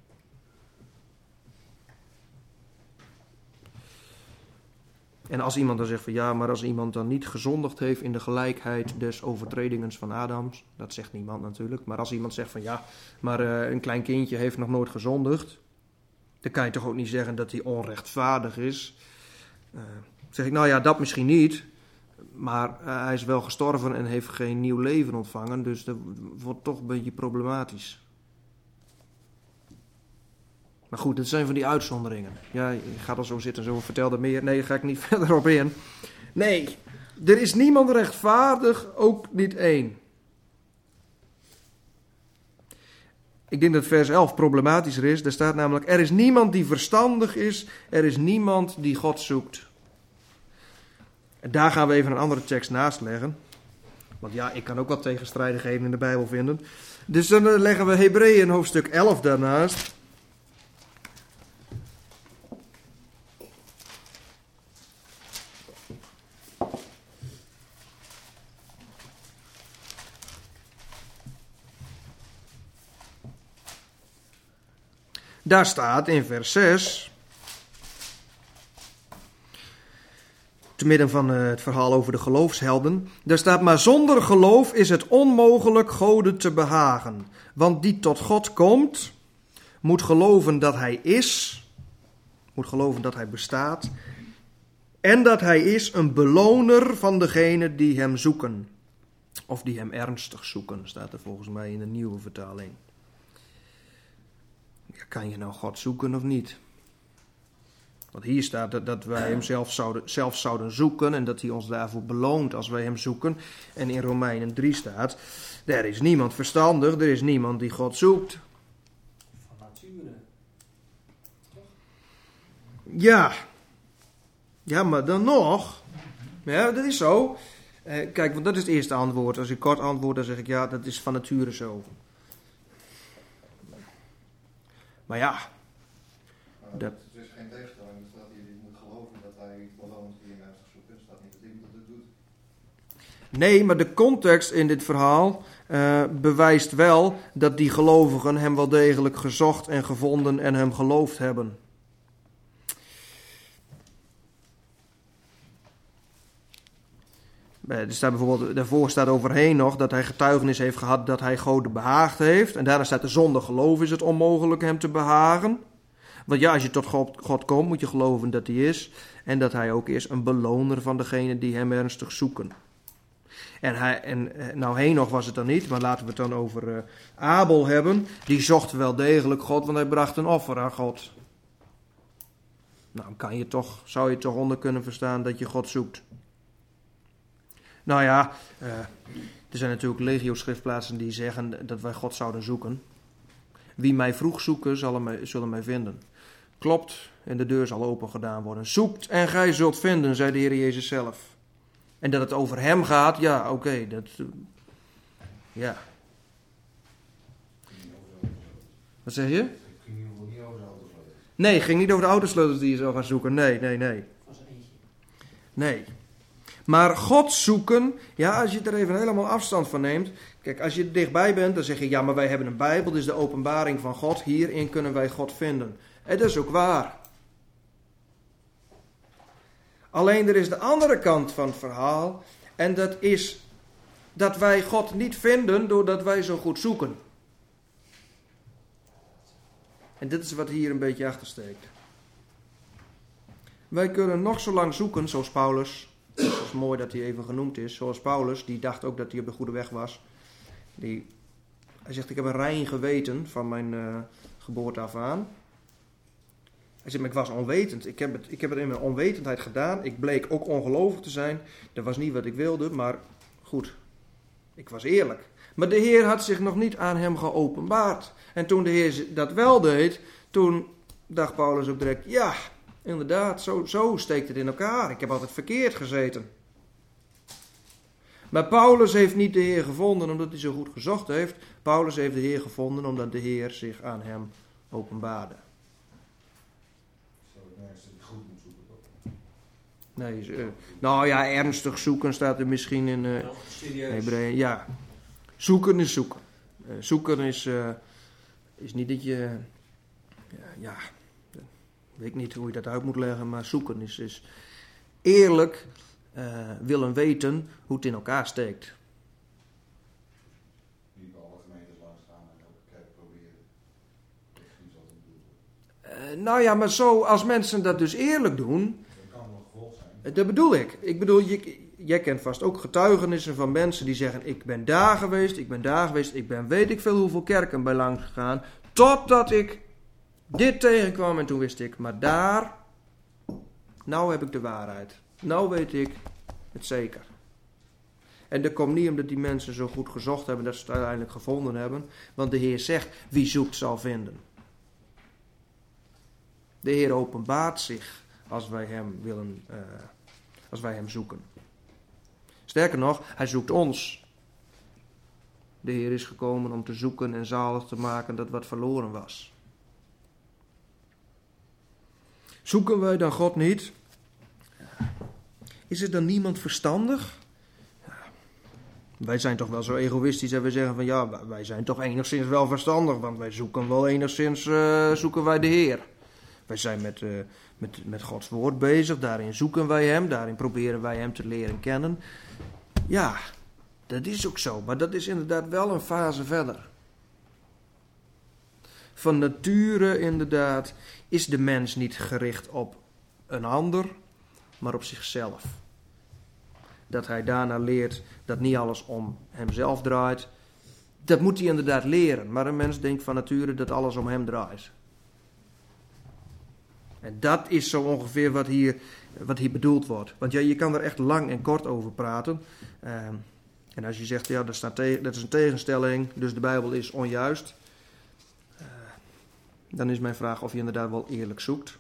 En als iemand dan zegt van ja, maar als iemand dan niet gezondigd heeft in de gelijkheid des overtredingens van Adams. Dat zegt niemand natuurlijk. Maar als iemand zegt van ja, maar uh, een klein kindje heeft nog nooit gezondigd. Dan kan je toch ook niet zeggen dat hij onrechtvaardig is. Uh, zeg ik, nou ja, dat misschien niet. Maar uh, hij is wel gestorven en heeft geen nieuw leven ontvangen. Dus dat wordt toch een beetje problematisch. Maar goed, dat zijn van die uitzonderingen. Ja, je gaat al zo zitten en zo, vertel er meer. Nee, daar ga ik niet verder op in. Nee, er is niemand rechtvaardig, ook niet één. Ik denk dat vers elf problematischer is. Daar staat namelijk, er is niemand die verstandig is. Er is niemand die God zoekt. En daar gaan we even een andere tekst naast leggen. Want ja, ik kan ook wat tegenstrijdigheden in de Bijbel vinden. Dus dan leggen we Hebreeën hoofdstuk elf daarnaast. Daar staat in vers zes, te midden van het verhaal over de geloofshelden, daar staat, maar zonder geloof is het onmogelijk Gode te behagen. Want die tot God komt, moet geloven dat hij is, moet geloven dat hij bestaat, en dat hij is een beloner van degenen die hem zoeken. Of die hem ernstig zoeken, staat er volgens mij in de nieuwe vertaling. Ja, kan je nou God zoeken of niet? Want hier staat dat, dat wij hem zelf zouden, zelf zouden zoeken en dat hij ons daarvoor beloont als wij hem zoeken. En in Romeinen drie staat, er is niemand verstandig, er is niemand die God zoekt. Van nature. Ja, ja, maar dan nog, ja, dat is zo. Eh, kijk, want dat is het eerste antwoord. Als ik kort antwoord, dan zeg ik ja, dat is van nature zo. Maar ja, Maar dat... het is geen tegenstelling. Er staat hier, je moet geloven dat hij beloont die hem ernstig zoeken. Er staat niet dat iemand het doet. Nee, maar de context in dit verhaal uh, bewijst wel dat die gelovigen hem wel degelijk gezocht en gevonden en hem geloofd hebben. Er staat bijvoorbeeld, daarvoor staat overheen nog dat hij getuigenis heeft gehad dat hij God behaagd heeft. En daarna staat er zonder geloof is het onmogelijk hem te behagen. Want ja, als je tot God, God komt, moet je geloven dat hij is. En dat hij ook is een beloner van degenen die hem ernstig zoeken. En, hij, en nou Henoch was het dan niet, maar laten we het dan over uh, Abel hebben. Die zocht wel degelijk God, want hij bracht een offer aan God. Nou, kan je toch, zou je toch onder kunnen verstaan dat je God zoekt. Nou ja, uh, er zijn natuurlijk legio schriftplaatsen die zeggen dat wij God zouden zoeken. Wie mij vroeg zoeken, zullen mij, zullen mij vinden. Klopt, en de deur zal open gedaan worden. Zoekt en gij zult vinden, zei de Heer Jezus zelf. En dat het over hem gaat, ja, oké, okay, dat, uh, ja. Wat zeg je? Het ging in ieder geval niet over de autosleutels. Nee, het ging niet over de autosleutels die je zou gaan zoeken. Nee, nee, nee. Van zijn eentje. Nee. Maar God zoeken, ja, als je er even helemaal afstand van neemt. Kijk, als je er dichtbij bent, dan zeg je, ja, maar wij hebben een Bijbel, dus de openbaring van God. Hierin kunnen wij God vinden. En dat is ook waar. Alleen er is de andere kant van het verhaal. En dat is dat wij God niet vinden doordat wij zo goed zoeken. En dit is wat hier een beetje achter steekt. Wij kunnen nog zo lang zoeken, zoals Paulus. Het is mooi dat hij even genoemd is. Zoals Paulus, die dacht ook dat hij op de goede weg was. Die, hij zegt, ik heb een rein geweten van mijn uh, geboorte af aan. Hij zegt, maar ik was onwetend. Ik heb, het, ik heb het in mijn onwetendheid gedaan. Ik bleek ook ongelovig te zijn. Dat was niet wat ik wilde, maar goed. Ik was eerlijk. Maar de Heer had zich nog niet aan hem geopenbaard. En toen de Heer dat wel deed, toen dacht Paulus ook direct, ja, inderdaad, zo, zo steekt het in elkaar. Ik heb altijd verkeerd gezeten. Maar Paulus heeft niet de Heer gevonden omdat hij zo goed gezocht heeft. Paulus heeft de Heer gevonden omdat de Heer zich aan hem openbaarde. Zo het nergens dat je goed moet zoeken, toch? Nee, uh, nou ja, ernstig zoeken staat er misschien in uh, Wel serieus. Hebreeën. Ja, zoeken is zoeken. Uh, zoeken is, uh, is niet dat je, uh, ja, weet ik niet hoe je dat uit moet leggen, maar zoeken is, is eerlijk uh, willen weten hoe het in elkaar steekt. Niet bij alle gemeentes langs gaan en elke kerk proberen. Dat is niet altijd bedoeld. Uh, nou ja, maar zo, als mensen dat dus eerlijk doen, Dat kan wel een gevolg zijn. Dat bedoel ik. Ik bedoel, je, jij kent vast ook getuigenissen van mensen die zeggen, ik ben daar geweest, ik ben daar geweest, ik ben weet ik veel hoeveel kerken bij langs gegaan, totdat ik dit tegenkwam en toen wist ik, maar daar, nou heb ik de waarheid. Nou weet ik het zeker. En dat komt niet omdat die mensen zo goed gezocht hebben dat ze het uiteindelijk gevonden hebben. Want de Heer zegt, wie zoekt zal vinden. De Heer openbaart zich als wij hem willen, uh, als wij hem zoeken. Sterker nog, hij zoekt ons. De Heer is gekomen om te zoeken en zalig te maken dat wat verloren was. Zoeken wij dan God niet? Is er dan niemand verstandig? Ja. Wij zijn toch wel zo egoïstisch en we zeggen van ja, wij zijn toch enigszins wel verstandig, want wij zoeken wel enigszins, uh, zoeken wij de Heer. Wij zijn met, uh, met, met Gods woord bezig, daarin zoeken wij hem, daarin proberen wij hem te leren kennen. Ja, dat is ook zo, maar dat is inderdaad wel een fase verder. Van nature inderdaad is de mens niet gericht op een ander, maar op zichzelf. Dat hij daarna leert dat niet alles om hemzelf draait. Dat moet hij inderdaad leren, maar een mens denkt van nature dat alles om hem draait. En dat is zo ongeveer wat hier, wat hier bedoeld wordt. Want ja, je kan er echt lang en kort over praten. Uh, en als je zegt, ja, dat, staat te- dat is een tegenstelling, dus de Bijbel is onjuist. Uh, dan is mijn vraag of je inderdaad wel eerlijk zoekt.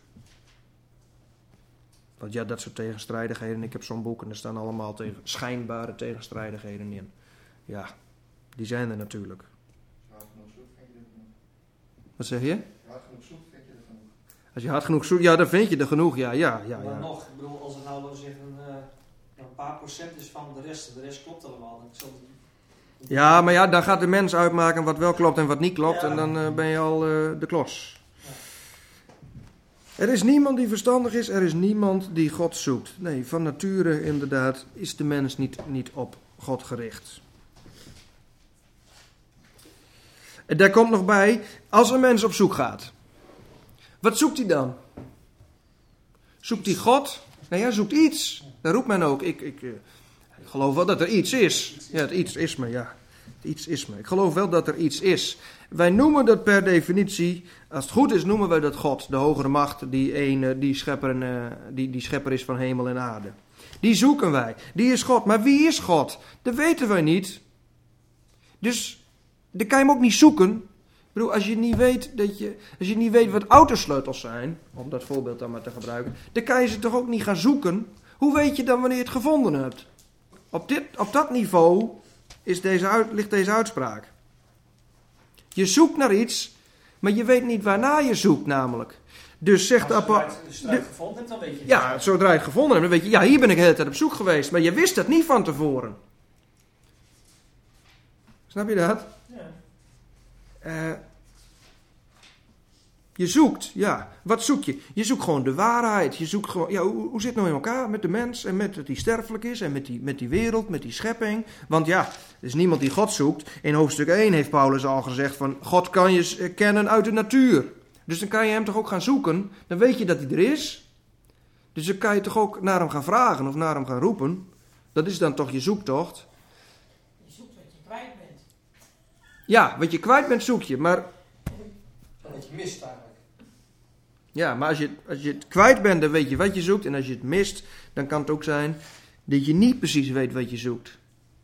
Want ja, dat soort tegenstrijdigheden, ik heb zo'n boek en er staan allemaal tegen, schijnbare tegenstrijdigheden in. Ja, die zijn er natuurlijk. Hard genoeg zoekt, vind je er genoeg. Wat zeg je? Hard genoeg zoekt, vind je er genoeg. Als je hard genoeg zoekt, ja, dan vind je er genoeg, ja, ja, ja. Maar ja. nog, ik bedoel, als het nou laten we zeggen, uh, een paar procent is van de rest, de rest klopt allemaal. Dan zal het... Ja, maar ja, dan gaat de mens uitmaken wat wel klopt en wat niet klopt Ja. en dan uh, ben je al uh, de klos. Er is niemand die verstandig is, er is niemand die God zoekt. Nee, van nature inderdaad is de mens niet, niet op God gericht. En daar komt nog bij, als een mens op zoek gaat, wat zoekt hij dan? Zoekt hij God? Nee, hij zoekt iets. Daar roept men ook. Ik, ik, uh, ik geloof wel dat er iets is. Ja, het iets is me, ja. Het iets is me. Ik geloof wel dat er iets is. Wij noemen dat per definitie, als het goed is, noemen wij dat God, de hogere macht, die, ene, die, schepper, uh, die, die schepper is van hemel en aarde. Die zoeken wij. Die is God. Maar wie is God? Dat weten wij niet. Dus, dan kan je hem ook niet zoeken. Ik bedoel, als je niet weet, dat je, als je niet weet wat autosleutels zijn, om dat voorbeeld dan maar te gebruiken, dan kan je ze toch ook niet gaan zoeken. Hoe weet je dan wanneer je het gevonden hebt? Op, dit, op dat niveau is deze uit, ligt deze uitspraak. Je zoekt naar iets, maar je weet niet waarna je zoekt namelijk. Dus zegt de apostel... Als je het gevonden hebt, dan weet je het. Ja, zodra je het gevonden hebt, dan weet je, ja, hier ben ik de hele tijd op zoek geweest. Maar je wist dat niet van tevoren. Snap je dat? Ja. Uh, je zoekt, ja. Wat zoek je? Je zoekt gewoon de waarheid. Je zoekt gewoon, ja, hoe, hoe zit het nou in elkaar met de mens en met dat die sterfelijk is en met die, met die wereld, met die schepping? Want ja, er is niemand die God zoekt. In hoofdstuk één heeft Paulus al gezegd van, God kan je kennen uit de natuur. Dus dan kan je hem toch ook gaan zoeken. Dan weet je dat hij er is. Dus dan kan je toch ook naar hem gaan vragen of naar hem gaan roepen. Dat is dan toch je zoektocht. Je zoekt wat je kwijt bent. Ja, wat je kwijt bent zoek je, maar... Wat je mist eigenlijk. Ja, maar als je, als je het kwijt bent, dan weet je wat je zoekt. En als je het mist, dan kan het ook zijn dat je niet precies weet wat je zoekt.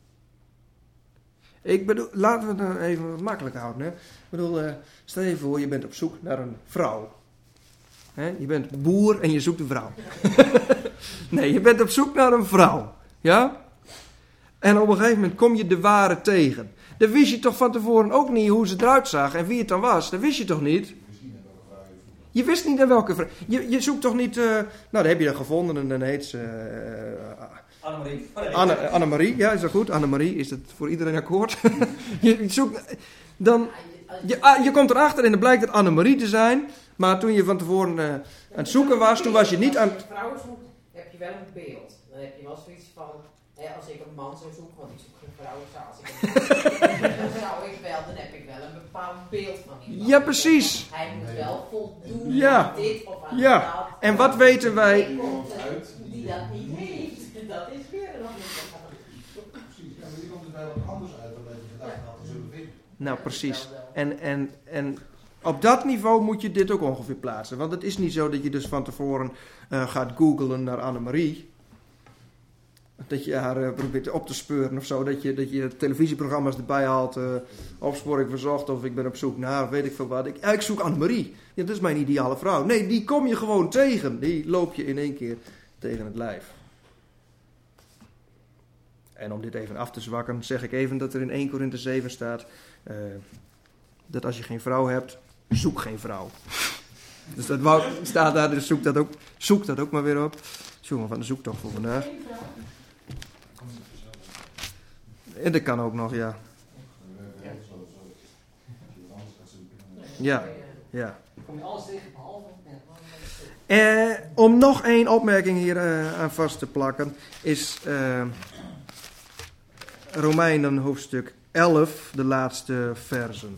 Ik bedoel, laten we het nou even wat makkelijk houden. Hè? Ik bedoel, uh, stel je voor, je bent op zoek naar een vrouw. Hè? Je bent boer en je zoekt een vrouw. Nee, je bent op zoek naar een vrouw. Ja? En op een gegeven moment kom je de ware tegen. Dan wist je toch van tevoren ook niet hoe ze eruit zag en wie het dan was. Dat wist je toch niet? Je wist niet naar welke vrouw. Je, je zoekt toch niet... Uh, nou, dan heb je dat gevonden en dan heet ze... Uh, Annemarie. Anne, Annemarie, ja, is dat goed? Annemarie, is dat voor iedereen akkoord? je, zoekt... Dan... Je, je komt erachter en dan blijkt het Annemarie te zijn. Maar toen je van tevoren uh, aan het zoeken was, toen was je niet aan... Als je vrouwen zoekt, heb je wel een beeld. dan heb je wel zoiets van, hè, als ik een man zou zoeken, want ik zoek geen vrouw, zou als ik een man zou zoeken, dan zou ik wel, dan heb ik wel een bepaald beeld van iemand. Ja, precies. Hij moet wel voldoen Ja. aan dit of aan Ja. dat. En wat weten wij? Er komt er die dat niet heeft. Dat is weer een ander verhaal. Precies, ja, maar die komt er wel wat anders uit dan dat je gedacht had te zullen vinden. Nou, precies. En, en, en op dat niveau moet je dit ook ongeveer plaatsen. Want het is niet zo dat je dus van tevoren uh, gaat googlen naar Annemarie. Dat je haar uh, probeert op te speuren of zo. Dat je, dat je televisieprogramma's erbij haalt. Uh, opsporing verzocht of ik ben op zoek naar weet ik veel wat. Ik, ja, ik zoek Annemarie. Ja, dat is mijn ideale vrouw. Nee, die kom je gewoon tegen. Die loop je in één keer tegen het lijf. En om dit even af te zwakken, zeg ik even dat er in eerste Korinthe zeven staat... Uh, dat als je geen vrouw hebt, zoek geen vrouw. Dus dat wou, staat daar, dus zoek dat, ook, zoek dat ook maar weer op. Jongen, van de zoektocht voor vandaag. En dat kan ook nog, ja. Ja, ja. Kom je alles tegen behalve? Eh, om nog één opmerking hier uh, aan vast te plakken, is uh, Romeinen hoofdstuk elf, de laatste versen.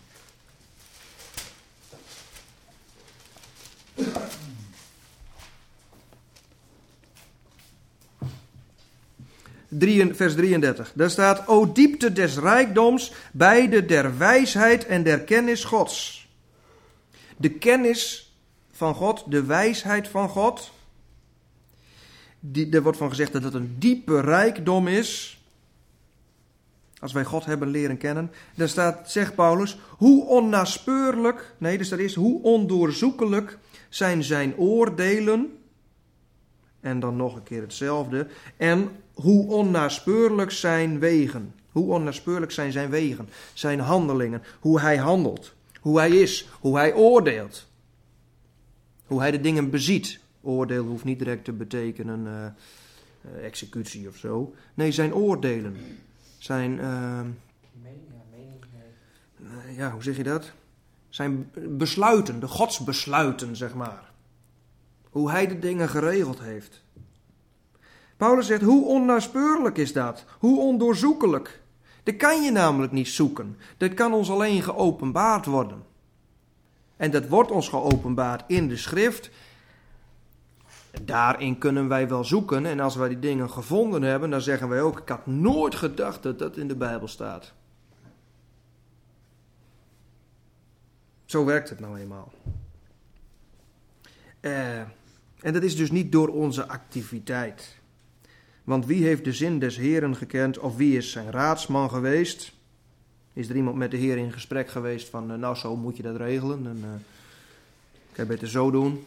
vers drieëndertig. Daar staat: O diepte des rijkdoms, beide der wijsheid en der kennis Gods. De kennis van God, de wijsheid van God. Die, er wordt van gezegd dat het een diepe rijkdom is. Als wij God hebben leren kennen. Daar staat, zegt Paulus, hoe onnaspeurlijk, nee, er staat eerst, hoe ondoorzoekelijk zijn zijn oordelen. En dan nog een keer hetzelfde. En hoe onnaspeurlijk zijn wegen. Hoe onnaspeurlijk zijn zijn wegen. Zijn handelingen. Hoe hij handelt. Hoe hij is. Hoe hij oordeelt. Hoe hij de dingen beziet. Oordeel hoeft niet direct te betekenen uh, uh, executie of zo. Nee, zijn oordelen. Zijn, uh, uh, ja, hoe zeg je dat? Zijn besluiten, de godsbesluiten, zeg maar. Hoe hij de dingen geregeld heeft. Paulus zegt, hoe onnaspeurlijk is dat? Hoe ondoorzoekelijk? Dat kan je namelijk niet zoeken. Dat kan ons alleen geopenbaard worden. En dat wordt ons geopenbaard in de schrift. Daarin kunnen wij wel zoeken. En als wij die dingen gevonden hebben, dan zeggen wij ook, ik had nooit gedacht dat dat in de Bijbel staat. Zo werkt het nou eenmaal. Uh, en dat is dus niet door onze activiteit. Want wie heeft de zin des Heeren gekend, of wie is zijn raadsman geweest? Is er iemand met de Heer in gesprek geweest van, uh, nou zo moet je dat regelen. En, uh, kan je beter zo doen.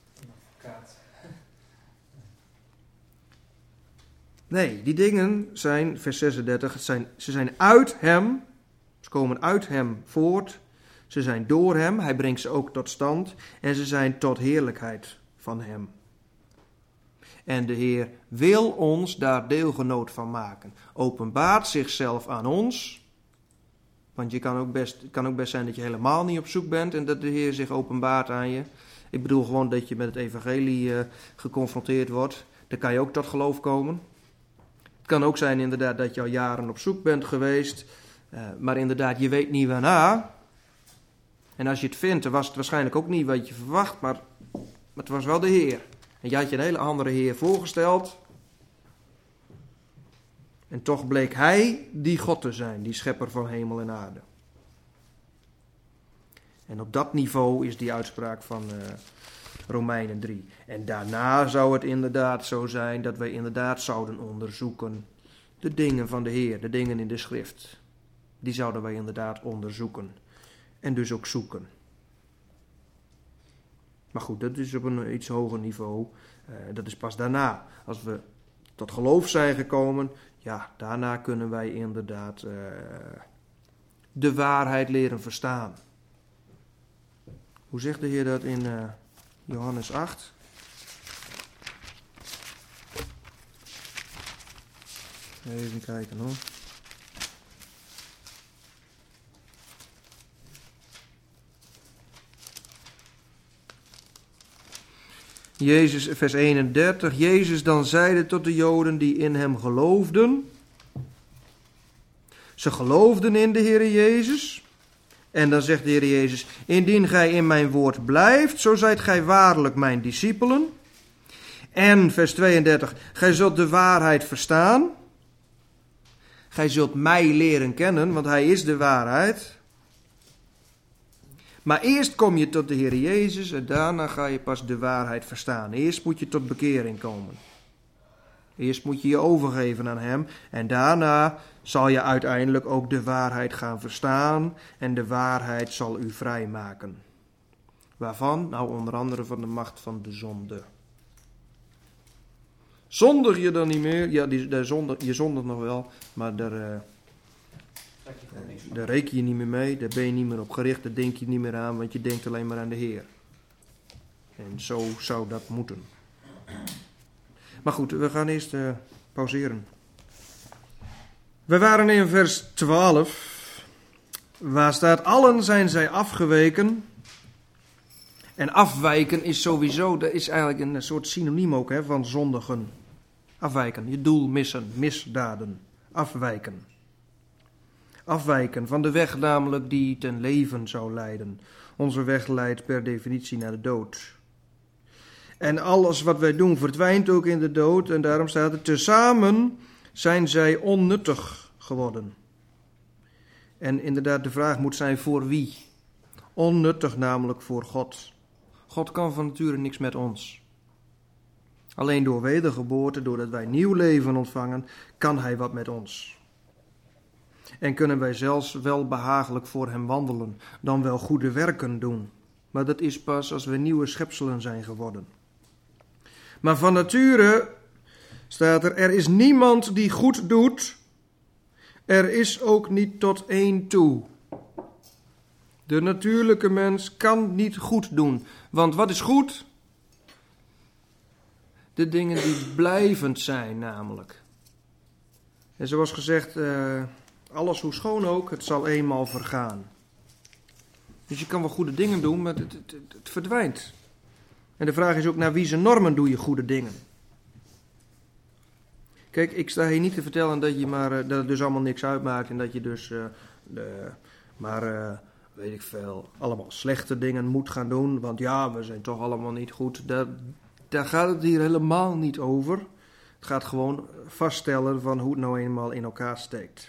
Nee, die dingen zijn, vers zesendertig, het zijn, ze zijn uit hem, ze komen uit hem voort, ze zijn door hem, hij brengt ze ook tot stand en ze zijn tot heerlijkheid van hem. En de Heer wil ons daar deelgenoot van maken, openbaart zichzelf aan ons, want je kan ook best, het kan ook best zijn dat je helemaal niet op zoek bent en dat de Heer zich openbaart aan je. Ik bedoel gewoon dat je met het evangelie uh, geconfronteerd wordt, dan kan je ook tot geloof komen. Het kan ook zijn inderdaad dat je al jaren op zoek bent geweest, uh, maar inderdaad je weet niet waarna. En als je het vindt, dan was het waarschijnlijk ook niet wat je verwacht, maar, maar het was wel de Heer. En je had je een hele andere Heer voorgesteld. En toch bleek Hij die God te zijn, die schepper van hemel en aarde. En op dat niveau is die uitspraak van uh, Romeinen drie. En daarna zou het inderdaad zo zijn dat wij inderdaad zouden onderzoeken de dingen van de Heer, de dingen in de schrift. Die zouden wij inderdaad onderzoeken en dus ook zoeken. Maar goed, dat is op een iets hoger niveau. Uh, dat is pas daarna. Als we tot geloof zijn gekomen, ja, daarna kunnen wij inderdaad uh, de waarheid leren verstaan. Hoe zegt de Heer dat in uh, Johannes acht? Even kijken hoor. Jezus, vers eenendertig. Jezus dan zeide tot de Joden die in hem geloofden. Ze geloofden in de Heer Jezus. En dan zegt de Heer Jezus, indien gij in mijn woord blijft, zo zijt gij waarlijk mijn discipelen. En vers tweeëndertig, gij zult de waarheid verstaan. Gij zult mij leren kennen, want hij is de waarheid. Maar eerst kom je tot de Heer Jezus en daarna ga je pas de waarheid verstaan. Eerst moet je tot bekering komen. Eerst moet je je overgeven aan hem en daarna zal je uiteindelijk ook de waarheid gaan verstaan en de waarheid zal u vrijmaken. Waarvan? Nou, onder andere van de macht van de zonde. Zondig je dan niet meer? Ja, die, de zonde, je zondigt nog wel, maar daar, uh, daar reken je niet meer mee, daar ben je niet meer op gericht, daar denk je niet meer aan, want je denkt alleen maar aan de Heer. En zo zou dat moeten. Maar goed, we gaan eerst uh, pauzeren. We waren in vers twaalf, waar staat, allen zijn zij afgeweken. En afwijken is sowieso, dat is eigenlijk een soort synoniem ook hè, van zondigen. Afwijken, je doel missen, misdaden, afwijken. Afwijken van de weg namelijk die ten leven zou leiden. Onze weg leidt per definitie naar de dood. En alles wat wij doen verdwijnt ook in de dood. En daarom staat het, tezamen zijn zij onnuttig geworden. En inderdaad de vraag moet zijn voor wie? Onnuttig namelijk voor God. God kan van nature niks met ons. Alleen door wedergeboorte, doordat wij nieuw leven ontvangen, kan hij wat met ons. En kunnen wij zelfs wel behagelijk voor hem wandelen, dan wel goede werken doen. Maar dat is pas als we nieuwe schepselen zijn geworden. Maar van nature staat er, er is niemand die goed doet, er is ook niet tot één toe. De natuurlijke mens kan niet goed doen. Want wat is goed? De dingen die blijvend zijn namelijk. En zoals gezegd, uh, alles hoe schoon ook, het zal eenmaal vergaan. Dus je kan wel goede dingen doen, maar het, het, het, het verdwijnt. En de vraag is ook, naar wie zijn normen doe je goede dingen? Kijk, ik sta hier niet te vertellen dat, je maar, uh, dat het dus allemaal niks uitmaakt en dat je dus uh, de, maar... Uh, weet ik veel, allemaal slechte dingen moet gaan doen. Want ja, we zijn toch allemaal niet goed. Daar, daar gaat het hier helemaal niet over. Het gaat gewoon vaststellen van hoe het nou eenmaal in elkaar steekt.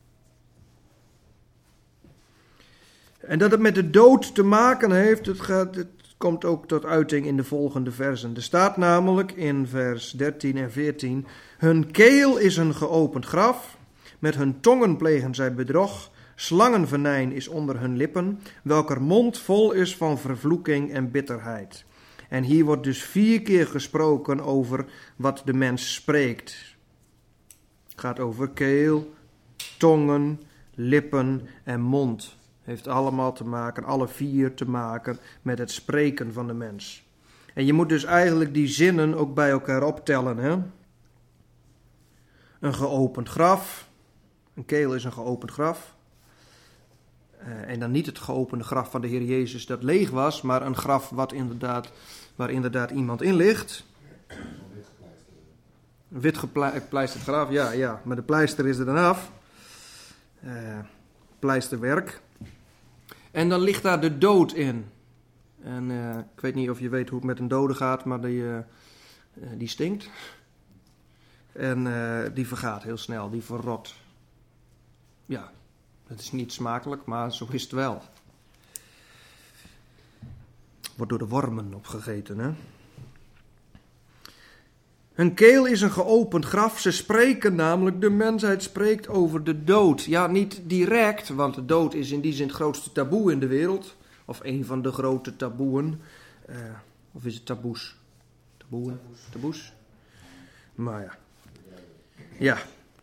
En dat het met de dood te maken heeft, het, gaat, het komt ook tot uiting in de volgende versen. Er staat namelijk in vers dertien en veertien... Hun keel is een geopend graf, met hun tongen plegen zij bedrog... Slangenvenijn is onder hun lippen, welker mond vol is van vervloeking en bitterheid. En hier wordt dus vier keer gesproken over wat de mens spreekt. Het gaat over keel, tongen, lippen en mond. Heeft allemaal te maken, alle vier te maken met het spreken van de mens. En je moet dus eigenlijk die zinnen ook bij elkaar optellen. Hè? Een geopend graf, een keel is een geopend graf. Uh, en dan niet het geopende graf van de Heer Jezus dat leeg was, maar een graf wat inderdaad, waar inderdaad iemand in ligt. Een wit gepleisterd graf, ja, ja, maar de pleister is er dan af. Uh, pleisterwerk. En dan ligt daar de dood in. En uh, ik weet niet of je weet hoe het met een dode gaat, maar die, uh, uh, die stinkt. En uh, die vergaat heel snel, die verrot. Ja. Het is niet smakelijk, maar zo is het wel. Wordt door de wormen opgegeten, hè? Hun keel is een geopend graf. Ze spreken namelijk, de mensheid spreekt over de dood. Ja, niet direct, want de dood is in die zin het grootste taboe in de wereld. Of een van de grote taboeën. Uh, of is het taboes? Taboeën? Taboes? Maar ja. Ja.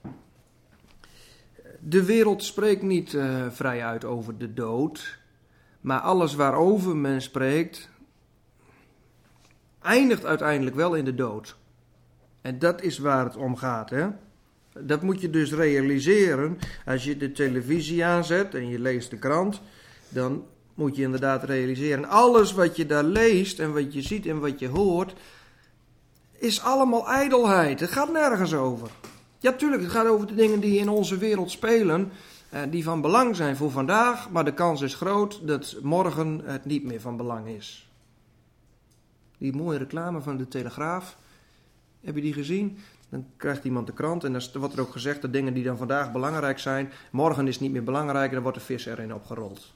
De wereld spreekt niet uh, vrij uit over de dood, maar alles waarover men spreekt, eindigt uiteindelijk wel in de dood. En dat is waar het om gaat, hè? Dat moet je dus realiseren. Als je de televisie aanzet en je leest de krant, dan moet je inderdaad realiseren. Alles wat je daar leest en wat je ziet en wat je hoort, is allemaal ijdelheid. Het gaat nergens over. Ja, tuurlijk, het gaat over de dingen die in onze wereld spelen, eh, die van belang zijn voor vandaag, maar de kans is groot dat morgen het niet meer van belang is. Die mooie reclame van de Telegraaf, heb je die gezien? Dan krijgt iemand de krant en dan wordt er ook gezegd dat dingen die dan vandaag belangrijk zijn, morgen is niet meer belangrijk en dan wordt de vis erin opgerold.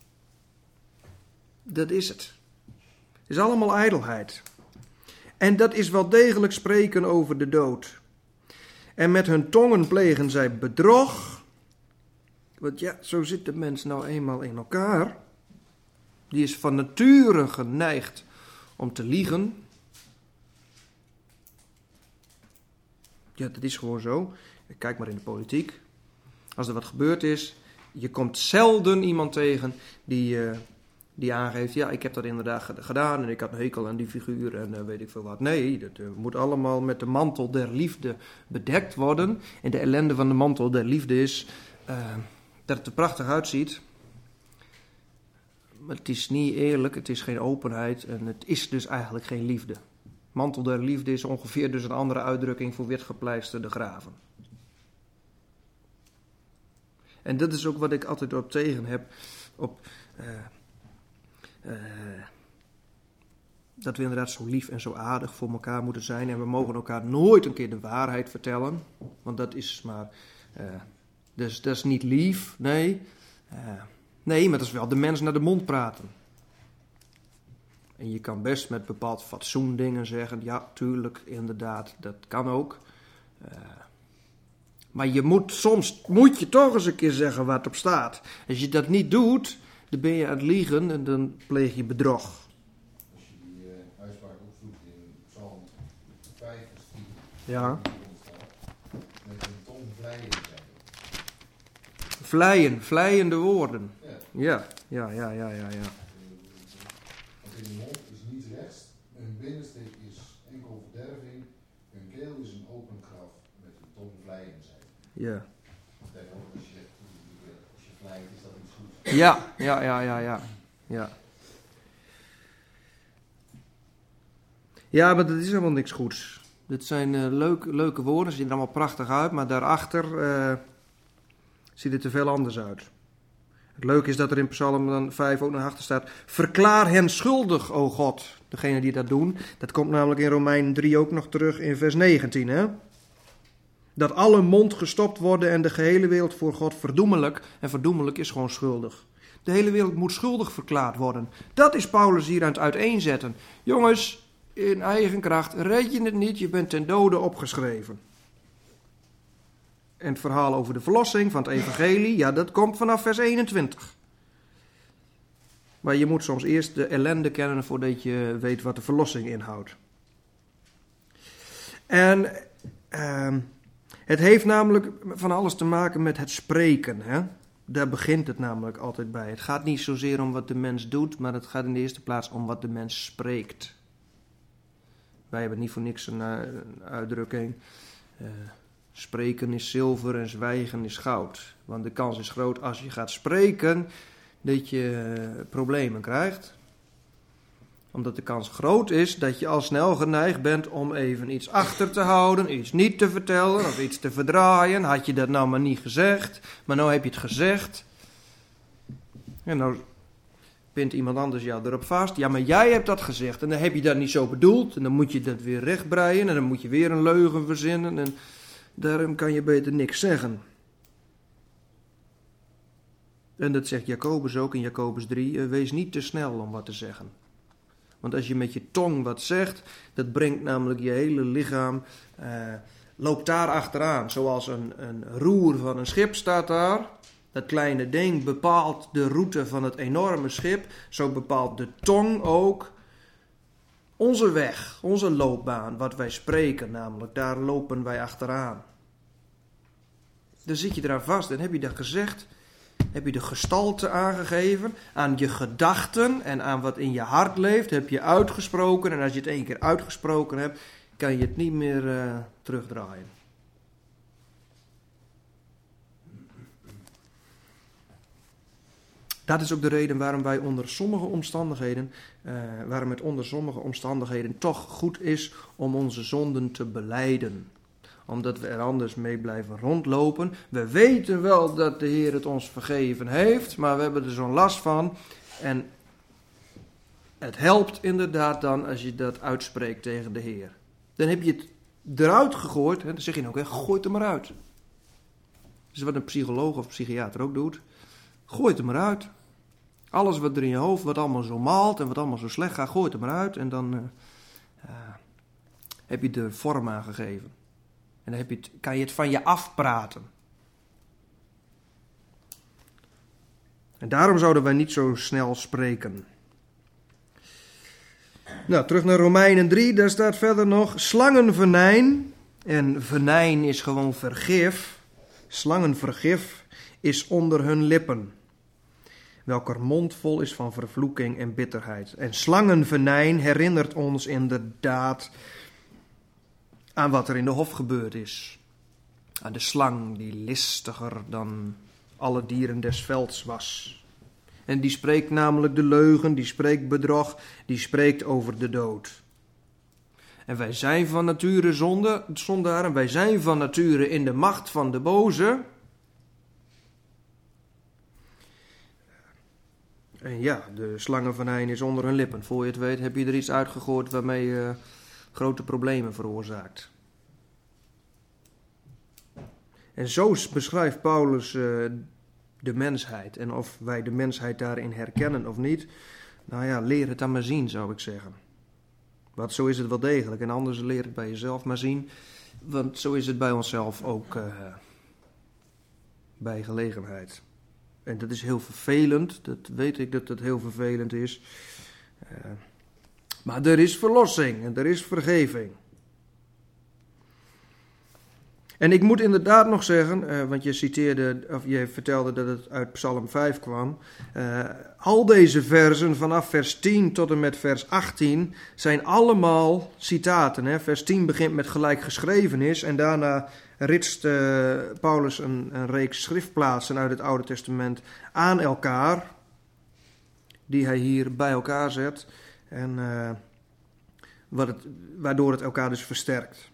Dat is het. Het is allemaal ijdelheid. En dat is wel degelijk spreken over de dood. En met hun tongen plegen zij bedrog. Want ja, zo zit de mens nou eenmaal in elkaar. Die is van nature geneigd om te liegen. Ja, dat is gewoon zo. Kijk maar in de politiek. Als er wat gebeurd is, je komt zelden iemand tegen die, uh, die aangeeft, ja, ik heb dat inderdaad gedaan en ik had een hekel aan die figuur en uh, weet ik veel wat. Nee, dat uh, moet allemaal met de mantel der liefde bedekt worden. En de ellende van de mantel der liefde is uh, dat het er prachtig uitziet. Maar het is niet eerlijk, het is geen openheid en het is dus eigenlijk geen liefde. Mantel der liefde is ongeveer dus een andere uitdrukking voor witgepleisterde graven. En dat is ook wat ik altijd op tegen heb. Op, uh, uh, dat we inderdaad zo lief en zo aardig voor elkaar moeten zijn. En we mogen elkaar nooit een keer de waarheid vertellen. Want dat is maar... Uh, dus, dat is niet lief, nee. Uh, nee, maar dat is wel de mens naar de mond praten. En je kan best met bepaald fatsoen dingen zeggen. Ja, tuurlijk, inderdaad, dat kan ook. Uh, maar je moet, soms moet je toch eens een keer zeggen wat op staat. Als je dat niet doet, dan ben je aan het liegen en dan pleeg je bedrog. Als je die uh, uitspraak opzoekt in Psalm vijf, vers tien. Ja. Met een tong vleien zijn. Vleien, vleiende woorden. Ja. Ja, ja, ja, ja, ja, ja. Want in de mond is niets rechts, hun binnensteek is enkel verderving, hun keel is een open graf, met hun tong vleien zijn. Ja. Als je, als je vlijt is dat niet goed. Ja, ja, ja, ja, ja. Ja, ja maar dat is helemaal niks goeds. Dit zijn uh, leuk, leuke woorden, ze zien er allemaal prachtig uit, maar daarachter uh, ziet het er veel anders uit. Het leuke is dat er in Psalm vijf ook nog achter staat, verklaar hen schuldig, o God. Degene die dat doen, dat komt namelijk in Romeinen drie ook nog terug in vers negentien, hè. Dat alle mond gestopt worden en de gehele wereld voor God verdoemelijk. En verdoemelijk is gewoon schuldig. De hele wereld moet schuldig verklaard worden. Dat is Paulus hier aan het uiteenzetten. Jongens, in eigen kracht red je het niet, je bent ten dode opgeschreven. En het verhaal over de verlossing van het evangelie, ja, dat komt vanaf vers eenentwintig. Maar je moet soms eerst de ellende kennen voordat je weet wat de verlossing inhoudt. En uh, het heeft namelijk van alles te maken met het spreken, hè? Daar begint het namelijk altijd bij. Het gaat niet zozeer om wat de mens doet, maar het gaat in de eerste plaats om wat de mens spreekt. Wij hebben niet voor niks een, een uitdrukking. Uh, spreken is zilver en zwijgen is goud. Want de kans is groot als je gaat spreken dat je uh, problemen krijgt. Omdat de kans groot is dat je al snel geneigd bent om even iets achter te houden, iets niet te vertellen of iets te verdraaien. Had je dat nou maar niet gezegd, maar nou heb je het gezegd. En nou pint iemand anders jou erop vast. Ja, maar jij hebt dat gezegd en dan heb je dat niet zo bedoeld. En dan moet je dat weer rechtbreien en dan moet je weer een leugen verzinnen. En daarom kan je beter niks zeggen. En dat zegt Jacobus ook in Jacobus drie. Wees niet te snel om wat te zeggen. Want als je met je tong wat zegt, dat brengt namelijk je hele lichaam, uh, loopt daar achteraan. Zoals een, een roer van een schip staat daar. Dat kleine ding bepaalt de route van het enorme schip. Zo bepaalt de tong ook onze weg, onze loopbaan, wat wij spreken namelijk. Daar lopen wij achteraan. Dan zit je eraan vast en heb je dat gezegd. Heb je de gestalte aangegeven aan je gedachten en aan wat in je hart leeft, heb je uitgesproken. En als je het één keer uitgesproken hebt, kan je het niet meer uh, terugdraaien. Dat is ook de reden waarom wij onder sommige omstandigheden, uh, waarom het onder sommige omstandigheden toch goed is om onze zonden te belijden. Omdat we er anders mee blijven rondlopen. We weten wel dat de Heer het ons vergeven heeft, maar we hebben er zo'n last van. En het helpt inderdaad dan als je dat uitspreekt tegen de Heer. Dan heb je het eruit gegooid, hè, dan zeg je ook, hè, gooi het er maar uit. Dat is wat een psycholoog of psychiater ook doet. Gooi het er maar uit. Alles wat er in je hoofd, wat allemaal zo maalt en wat allemaal zo slecht gaat, gooi het er maar uit. En dan uh, uh, heb je de vorm aangegeven. En dan heb je het, kan je het van je afpraten. En daarom zouden wij niet zo snel spreken. Nou, terug naar Romeinen drie, daar staat verder nog slangenvenijn. En venijn is gewoon vergif. Slangenvergif is onder hun lippen. Welker mond vol is van vervloeking en bitterheid. En slangenvenijn herinnert ons inderdaad aan wat er in de hof gebeurd is. Aan de slang die listiger dan alle dieren des velds was. En die spreekt namelijk de leugen, die spreekt bedrog, die spreekt over de dood. En wij zijn van nature zonde, zondaren, wij zijn van nature in de macht van de boze. En ja, de slangenvenijn is onder hun lippen. Voor je het weet heb je er iets uitgegooid waarmee je grote problemen veroorzaakt. En zo beschrijft Paulus uh, de mensheid. En of wij de mensheid daarin herkennen of niet, nou ja, leer het dan maar zien, zou ik zeggen. Want zo is het wel degelijk. En anders leer het bij jezelf maar zien. Want zo is het bij onszelf ook uh, bij gelegenheid. En dat is heel vervelend. Dat weet ik dat dat heel vervelend is. Uh, maar er is verlossing en er is vergeving. En ik moet inderdaad nog zeggen, uh, want je citeerde, of je vertelde dat het uit Psalm vijf kwam. Uh, al deze versen vanaf vers tien tot en met vers achttien zijn allemaal citaten. Hè? Vers tien begint met gelijk geschreven is en daarna ritst uh, Paulus een, een reeks schriftplaatsen uit het Oude Testament aan elkaar. Die hij hier bij elkaar zet. En uh, wat het, waardoor het elkaar dus versterkt.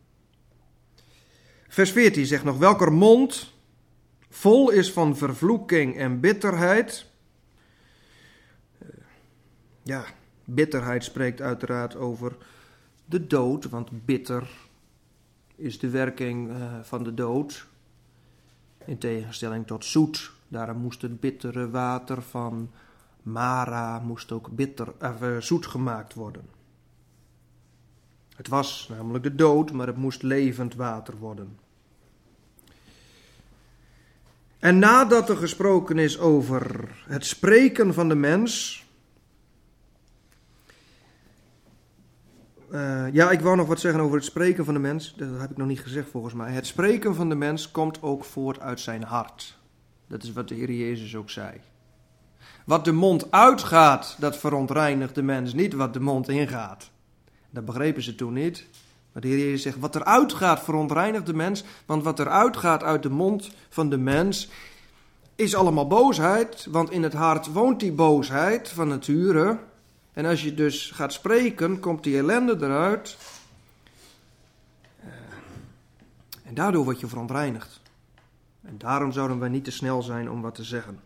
Vers veertien zegt nog, welker mond vol is van vervloeking en bitterheid. Uh, ja, bitterheid spreekt uiteraard over de dood, want bitter is de werking uh, van de dood. In tegenstelling tot zoet. Daarom moest het bittere water van Mara moest ook bitter, uh, zoet gemaakt worden. Het was namelijk de dood, maar het moest levend water worden. En nadat er gesproken is over het spreken van de mens. Uh, ja, ik wou nog wat zeggen over het spreken van de mens. Dat heb ik nog niet gezegd volgens mij. Het spreken van de mens komt ook voort uit zijn hart. Dat is wat de Heer Jezus ook zei. Wat de mond uitgaat, dat verontreinigt de mens niet wat de mond ingaat. Dat begrepen ze toen niet. Maar de Heer Jezus zegt, wat er uitgaat verontreinigt de mens. Want wat er uitgaat uit de mond van de mens is allemaal boosheid. Want in het hart woont die boosheid van nature. En als je dus gaat spreken, komt die ellende eruit. En daardoor word je verontreinigd. En daarom zouden wij niet te snel zijn om wat te zeggen.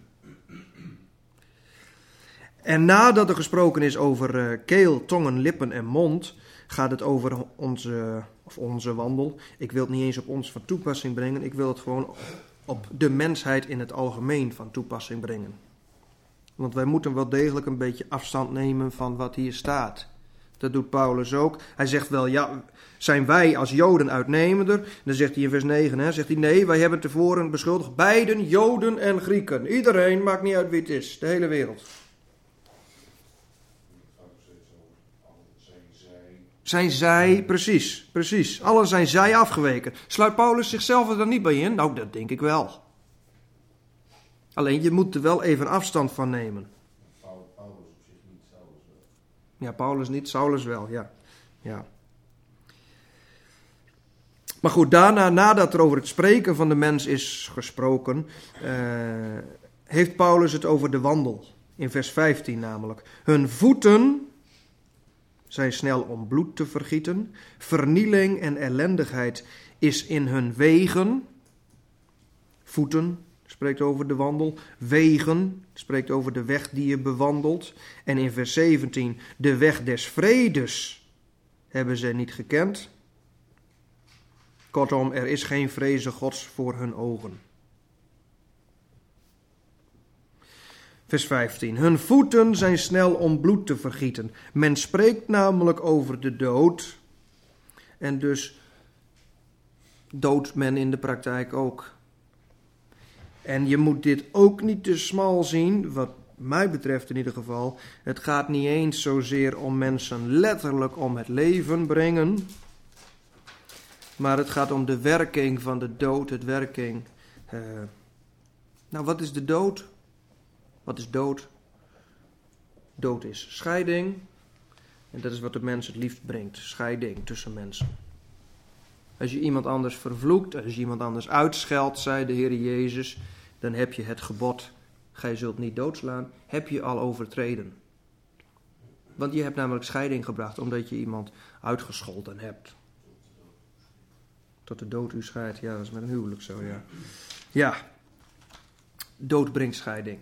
En nadat er gesproken is over uh, keel, tongen, lippen en mond, gaat het over onze, of onze wandel. Ik wil het niet eens op ons van toepassing brengen. Ik wil het gewoon op de mensheid in het algemeen van toepassing brengen. Want wij moeten wel degelijk een beetje afstand nemen van wat hier staat. Dat doet Paulus ook. Hij zegt wel, ja, zijn wij als Joden uitnemender? Dan zegt hij in vers negen, hè, zegt hij, nee, wij hebben tevoren beschuldigd beiden, Joden en Grieken. Iedereen, maakt niet uit wie het is, de hele wereld. Zijn zij, precies, precies. Allen zijn zij afgeweken. Sluit Paulus zichzelf er dan niet bij in? Nou, dat denk ik wel. Alleen, je moet er wel even afstand van nemen. Paulus op zich niet, Saulus wel. Ja, Paulus niet, Saulus wel, ja. ja. Maar goed, daarna, nadat er over het spreken van de mens is gesproken, uh, heeft Paulus het over de wandel. In vers vijftien namelijk. Hun voeten zijn snel om bloed te vergieten. Vernieling en ellendigheid is in hun wegen. Voeten spreekt over de wandel. Wegen spreekt over de weg die je bewandelt. En in vers zeventien, de weg des vredes hebben zij niet gekend. Kortom, er is geen vreze Gods voor hun ogen. Vers vijftien. Hun voeten zijn snel om bloed te vergieten. Men spreekt namelijk over de dood. En dus doodt men in de praktijk ook. En je moet dit ook niet te smal zien, wat mij betreft in ieder geval. Het gaat niet eens zozeer om mensen letterlijk om het leven brengen. Maar het gaat om de werking van de dood, het werking. Uh, nou, wat is de dood? Wat is dood? Dood is scheiding. En dat is wat de mens het liefst brengt. Scheiding tussen mensen. Als je iemand anders vervloekt, als je iemand anders uitscheldt, zei de Heer Jezus, dan heb je het gebod, gij zult niet doodslaan, heb je al overtreden. Want je hebt namelijk scheiding gebracht, omdat je iemand uitgescholden hebt. Tot de dood u scheidt. Ja, dat is met een huwelijk zo, ja. Ja, dood brengt scheiding.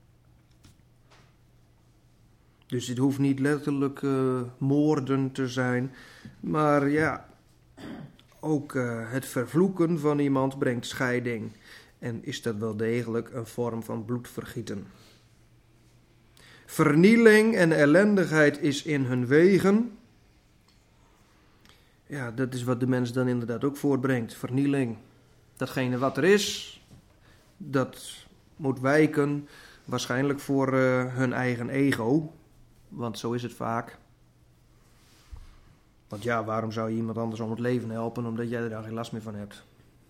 Dus dit hoeft niet letterlijk uh, moorden te zijn. Maar ja, ook uh, het vervloeken van iemand brengt scheiding. En is dat wel degelijk een vorm van bloedvergieten. Vernieling en ellendigheid is in hun wegen. Ja, dat is wat de mens dan inderdaad ook voortbrengt. Vernieling. Datgene wat er is, dat moet wijken. Waarschijnlijk voor uh, hun eigen ego. Want zo is het vaak. Want ja, waarom zou je iemand anders om het leven helpen, omdat jij er dan geen last meer van hebt?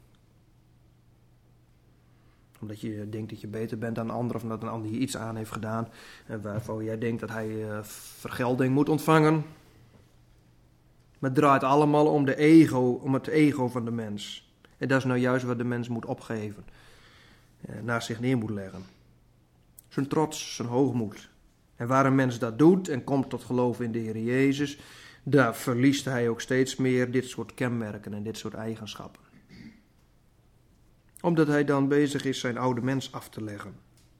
Omdat je denkt dat je beter bent dan een ander, of dat een ander je iets aan heeft gedaan, en waarvoor jij denkt dat hij uh, vergelding moet ontvangen. Maar het draait allemaal om, de ego, om het ego van de mens. En dat is nou juist wat de mens moet opgeven. Uh, naast zich neer moet leggen. Zijn trots, zijn hoogmoed. En waar een mens dat doet en komt tot geloof in de Heer Jezus, daar verliest hij ook steeds meer dit soort kenmerken en dit soort eigenschappen. Omdat hij dan bezig is zijn oude mens af te leggen.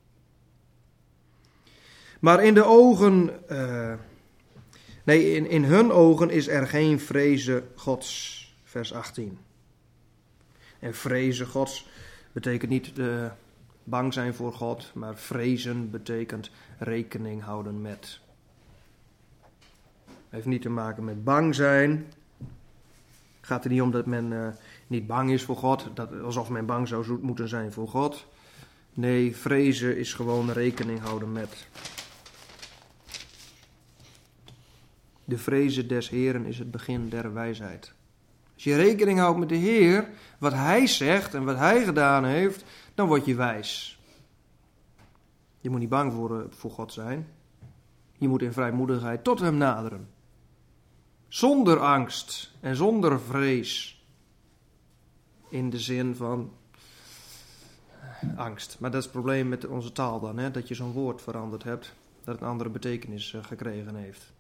Maar in de ogen, uh, nee, in, in hun ogen is er geen vreze Gods, vers achttien. En vreze Gods betekent niet uh, bang zijn voor God, maar vrezen betekent rekening houden met. Het heeft niet te maken met bang zijn. Het gaat er niet om dat men uh, niet bang is voor God, dat, alsof men bang zou moeten zijn voor God. Nee, vrezen is gewoon rekening houden met. De vrezen des Heeren is het begin der wijsheid. Als je rekening houdt met de Heer, wat Hij zegt en wat Hij gedaan heeft, dan word je wijs. Je moet niet bang voor, voor God zijn. Je moet in vrijmoedigheid tot Hem naderen. Zonder angst en zonder vrees. In de zin van angst. Maar dat is het probleem met onze taal dan, hè? Dat je zo'n woord veranderd hebt, dat het een andere betekenis uh, gekregen heeft.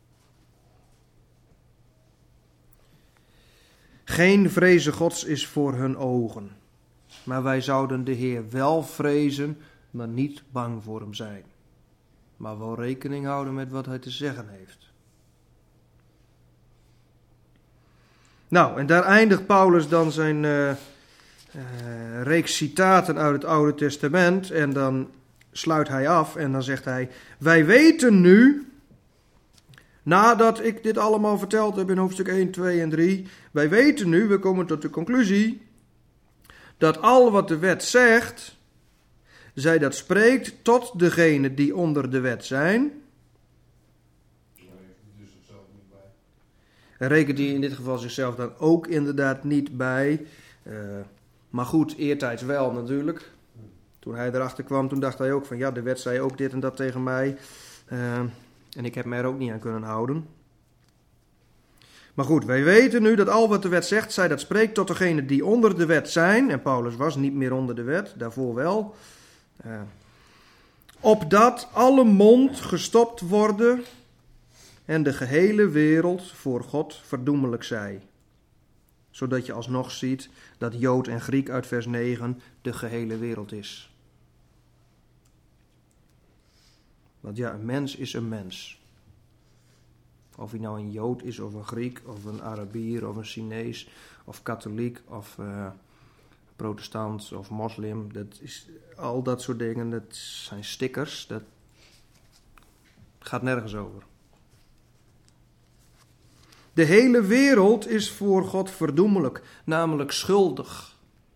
Geen vreze Gods is voor hun ogen. Maar wij zouden de Heer wel vrezen, maar niet bang voor Hem zijn. Maar wel rekening houden met wat Hij te zeggen heeft. Nou, en daar eindigt Paulus dan zijn uh, uh, reeks citaten uit het Oude Testament. En dan sluit hij af en dan zegt hij: wij weten nu, nadat ik dit allemaal verteld heb in hoofdstuk één, twee en drie. Wij weten nu, we komen tot de conclusie, dat al wat de wet zegt, zij dat spreekt tot degenen die onder de wet zijn. En rekent hij in dit geval zichzelf dan ook inderdaad niet bij. Uh, maar goed, eertijds wel natuurlijk. Toen hij erachter kwam, toen dacht hij ook van ja, de wet zei ook dit en dat tegen mij. Uh, en ik heb me er ook niet aan kunnen houden. Maar goed, wij weten nu dat al wat de wet zegt, zij dat spreekt tot degenen die onder de wet zijn. En Paulus was niet meer onder de wet, daarvoor wel. Uh, Opdat alle mond gestopt worden en de gehele wereld voor God verdoemelijk zij. Zodat je alsnog ziet dat Jood en Griek uit vers negen de gehele wereld is. Want ja, een mens is een mens. Of hij nou een Jood is of een Griek of een Arabier of een Chinees of katholiek of uh, protestant of moslim. Dat is, al dat soort dingen, dat zijn stickers. Dat gaat nergens over. De hele wereld is voor God verdoemelijk, namelijk schuldig.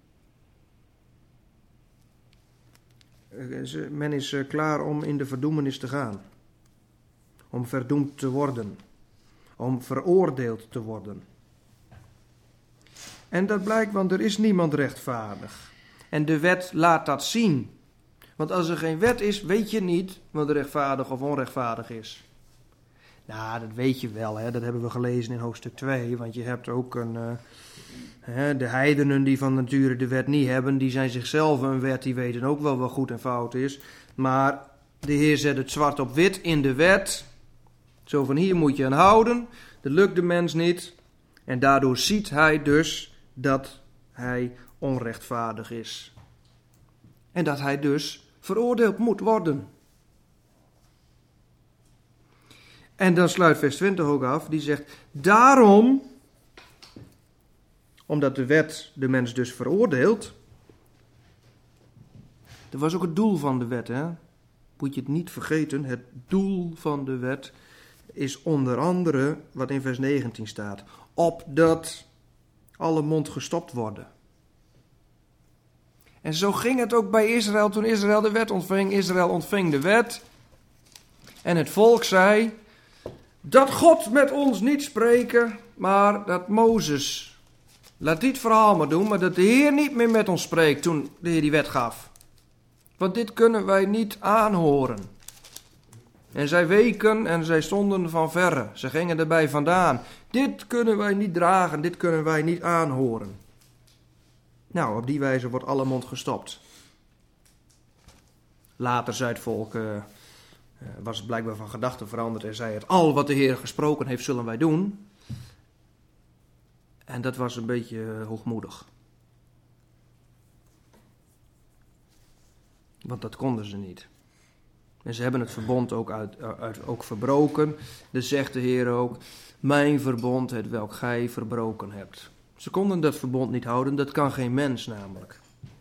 Men is klaar om in de verdoemenis te gaan. Om verdoemd te worden. Om veroordeeld te worden. En dat blijkt, want er is niemand rechtvaardig. En de wet laat dat zien. Want als er geen wet is, weet je niet wat rechtvaardig of onrechtvaardig is. Nou, dat weet je wel, hè? Dat hebben we gelezen in hoofdstuk twee. Want je hebt ook een, uh, hè, de heidenen die van nature de wet niet hebben, die zijn zichzelf een wet, die weten ook wel wat goed en fout is. Maar de Heer zet het zwart op wit in de wet. Zo van hier moet je aan houden. Dat lukt de mens niet. En daardoor ziet hij dus dat hij onrechtvaardig is. En dat hij dus veroordeeld moet worden. En dan sluit vers twintig ook af. Die zegt, daarom, omdat de wet de mens dus veroordeelt. Dat was ook het doel van de wet, hè. Moet je het niet vergeten. Het doel van de wet is onder andere wat in vers negentien staat. Opdat alle mond gestopt worden. En zo ging het ook bij Israël toen Israël de wet ontving. Israël ontving de wet. En het volk zei dat God met ons niet spreken, maar dat Mozes. Laat dit verhaal maar doen, maar dat de Heer niet meer met ons spreekt toen de Heer die wet gaf. Want dit kunnen wij niet aanhoren. En zij weken en zij stonden van verre. Ze gingen erbij vandaan. Dit kunnen wij niet dragen, dit kunnen wij niet aanhoren. Nou, op die wijze wordt alle mond gestopt. Later zei het volk, uh, was het blijkbaar van gedachten veranderd en zei het, al wat de Heer gesproken heeft zullen wij doen. En dat was een beetje hoogmoedig. Want dat konden ze niet. En ze hebben het verbond ook, uit, uit, ook verbroken. Dus zegt de Heer ook, mijn verbond het welk gij verbroken hebt. Ze konden dat verbond niet houden, dat kan geen mens namelijk.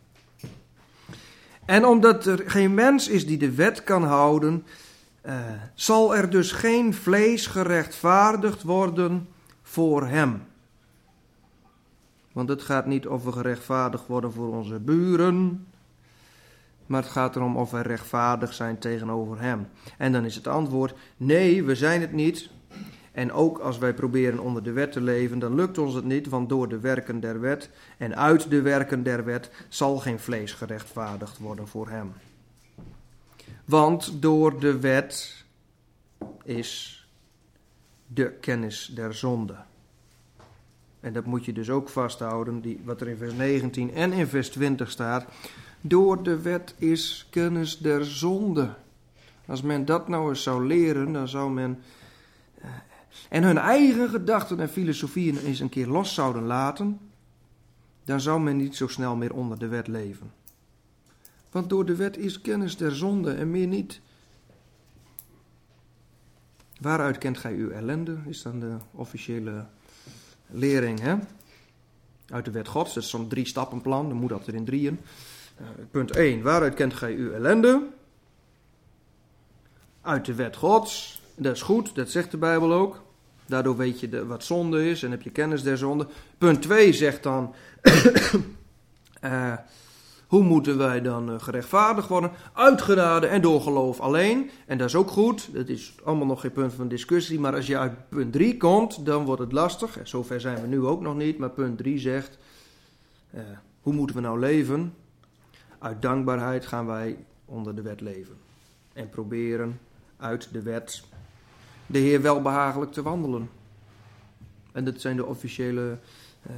En omdat er geen mens is die de wet kan houden, uh, zal er dus geen vlees gerechtvaardigd worden voor hem. Want het gaat niet of we gerechtvaardigd worden voor onze buren, maar het gaat erom of wij rechtvaardig zijn tegenover hem. En dan is het antwoord, nee, we zijn het niet. En ook als wij proberen onder de wet te leven, dan lukt ons het niet, want door de werken der wet en uit de werken der wet zal geen vlees gerechtvaardigd worden voor hem. Want door de wet is de kennis der zonde. En dat moet je dus ook vasthouden, die, wat er in vers negentien en in vers twintig staat. Door de wet is kennis der zonde. Als men dat nou eens zou leren, dan zou men Uh, en hun eigen gedachten en filosofieën eens een keer los zouden laten, dan zou men niet zo snel meer onder de wet leven. Want door de wet is kennis der zonde en meer niet. Waaruit kent gij uw ellende, is dan de officiële lering, hè? Uit de wet Gods, dat is zo'n drie stappenplan, dan moet dat er in drieën. Uh, punt één, waaruit kent gij uw ellende? Uit de wet Gods. Dat is goed, dat zegt de Bijbel ook. Daardoor weet je de, wat zonde is en heb je kennis der zonde. Punt twee zegt dan, uh, hoe moeten wij dan uh, gerechtvaardigd worden? Uit genade en door geloof alleen. En dat is ook goed, dat is allemaal nog geen punt van discussie. Maar als je uit punt drie komt, dan wordt het lastig. En zover zijn we nu ook nog niet, maar punt drie zegt, uh, hoe moeten we nou leven? Uit dankbaarheid gaan wij onder de wet leven. En proberen uit de wet de Heer welbehagelijk te wandelen. En dat zijn de officiële uh,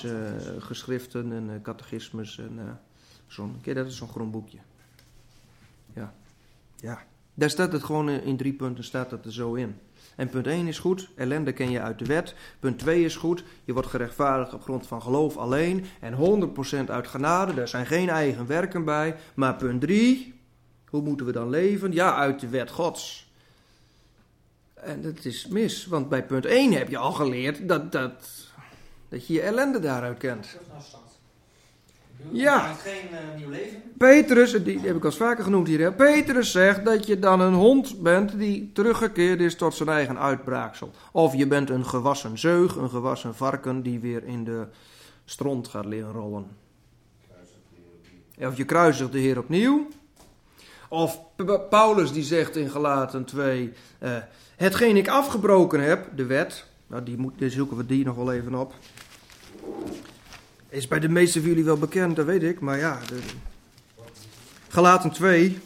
belijdenisgeschriften uh, en uh, catechismes. En, uh, zo'n, kijk, dat is zo'n groen boekje. Ja. Ja. Daar staat het gewoon in drie punten, staat dat er zo in. En punt één is goed, ellende ken je uit de wet. Punt twee is goed, je wordt gerechtvaardigd op grond van geloof alleen. En honderd procent uit genade, daar zijn geen eigen werken bij. Maar punt drie, hoe moeten we dan leven? Ja, uit de wet Gods. En dat is mis, want bij punt één heb je al geleerd dat, dat, dat je je ellende daaruit kent. Terug naar stand. Ja. Geen uh, nieuw leven. Petrus, die heb ik al eens vaker genoemd hier, hè? Petrus zegt dat je dan een hond bent die teruggekeerd is tot zijn eigen uitbraaksel. Of je bent een gewassen zeug, een gewassen varken die weer in de stront gaat liggen rollen. Of je kruisigt de Heer opnieuw. Of Paulus die zegt in Galaten twee, uh, hetgeen ik afgebroken heb, de wet, nou die, moet, die zoeken we die nog wel even op. Is bij de meeste van jullie wel bekend, dat weet ik, maar ja. De... Galaten twee.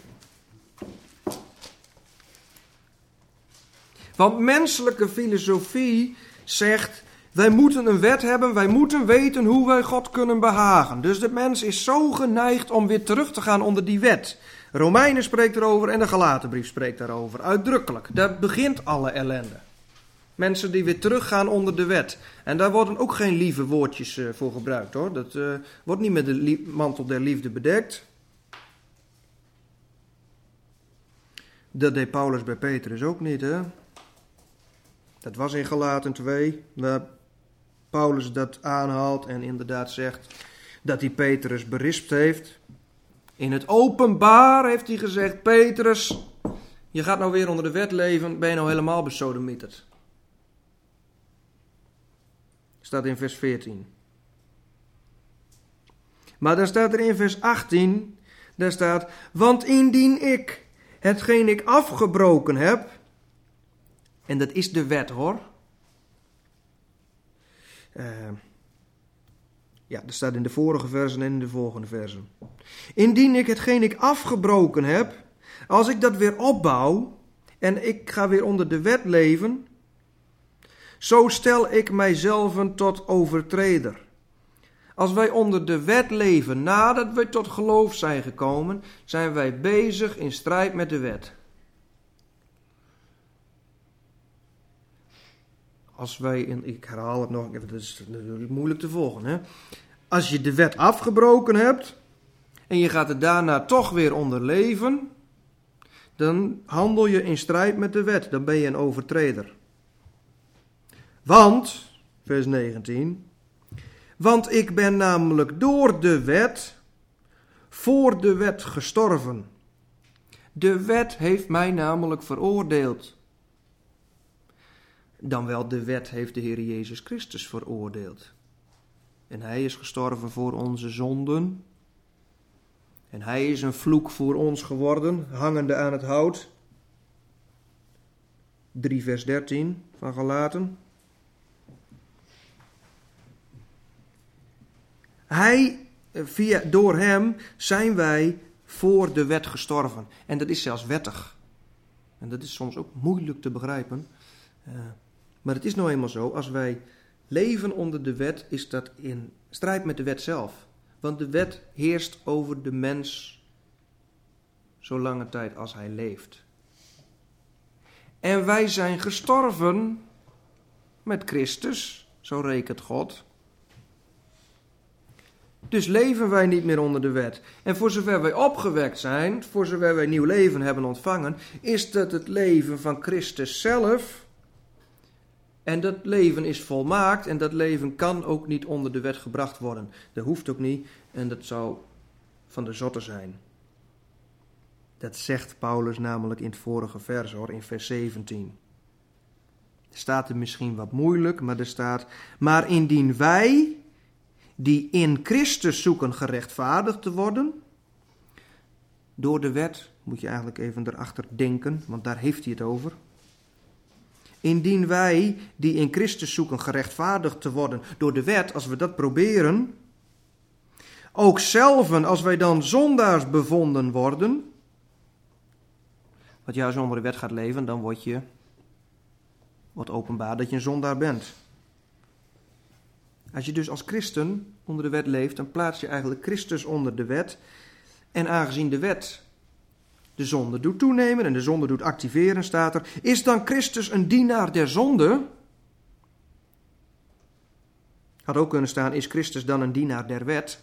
Want menselijke filosofie zegt, wij moeten een wet hebben, wij moeten weten hoe wij God kunnen behagen. Dus de mens is zo geneigd om weer terug te gaan onder die wet. Romeinen spreekt erover en de Galatenbrief spreekt daarover, uitdrukkelijk. Daar begint alle ellende. Mensen die weer teruggaan onder de wet. En daar worden ook geen lieve woordjes uh, voor gebruikt hoor. Dat uh, wordt niet met de lie- mantel der liefde bedekt. Dat deed Paulus bij Petrus ook niet, hè. Dat was in Galaten twee, waar Paulus dat aanhaalt en inderdaad zegt dat hij Petrus berispt heeft. In het openbaar heeft hij gezegd, Petrus, je gaat nou weer onder de wet leven, ben je nou helemaal besodemieterd. Staat in vers veertien. Maar dan staat er in vers achttien, daar staat, want indien ik hetgeen ik afgebroken heb, en dat is de wet hoor. Uh, ja, dat staat in de vorige versen en in de volgende versen. Indien ik hetgeen ik afgebroken heb, als ik dat weer opbouw en ik ga weer onder de wet leven, zo stel ik mijzelf tot overtreder. Als wij onder de wet leven nadat wij tot geloof zijn gekomen, zijn wij bezig in strijd met de wet. Als wij, in, ik herhaal het nog even, dat is natuurlijk moeilijk te volgen. Hè? Als je de wet afgebroken hebt en je gaat er daarna toch weer onder leven, dan handel je in strijd met de wet. Dan ben je een overtreder. Want, vers negentien, want ik ben namelijk door de wet, voor de wet gestorven. De wet heeft mij namelijk veroordeeld. Dan wel, de wet heeft de Heer Jezus Christus veroordeeld. En hij is gestorven voor onze zonden. En hij is een vloek voor ons geworden, hangende aan het hout. drie vers dertien van Galaten. Hij, via, door hem zijn wij voor de wet gestorven. En dat is zelfs wettig. En dat is soms ook moeilijk te begrijpen. Uh, maar het is nou eenmaal zo, als wij leven onder de wet, is dat in strijd met de wet zelf. Want de wet heerst over de mens zo lange tijd als hij leeft. En wij zijn gestorven met Christus, zo rekent God. Dus leven wij niet meer onder de wet. En voor zover wij opgewekt zijn, voor zover wij nieuw leven hebben ontvangen, is dat het leven van Christus zelf. En dat leven is volmaakt en dat leven kan ook niet onder de wet gebracht worden. Dat hoeft ook niet en dat zou van de zotte zijn. Dat zegt Paulus namelijk in het vorige vers hoor, in vers zeventien. Er staat er misschien wat moeilijk, maar er staat, maar indien wij die in Christus zoeken gerechtvaardigd te worden, door de wet, moet je eigenlijk even erachter denken, want daar heeft hij het over. Indien wij die in Christus zoeken gerechtvaardigd te worden door de wet, als we dat proberen, ook zelfen als wij dan zondaars bevonden worden, want juist onder de wet gaat leven, dan word je, wordt openbaar dat je een zondaar bent. Als je dus als christen onder de wet leeft, dan plaats je eigenlijk Christus onder de wet. En aangezien de wet De zonde doet toenemen en de zonde doet activeren, staat er. Is dan Christus een dienaar der zonde? Had ook kunnen staan, is Christus dan een dienaar der wet?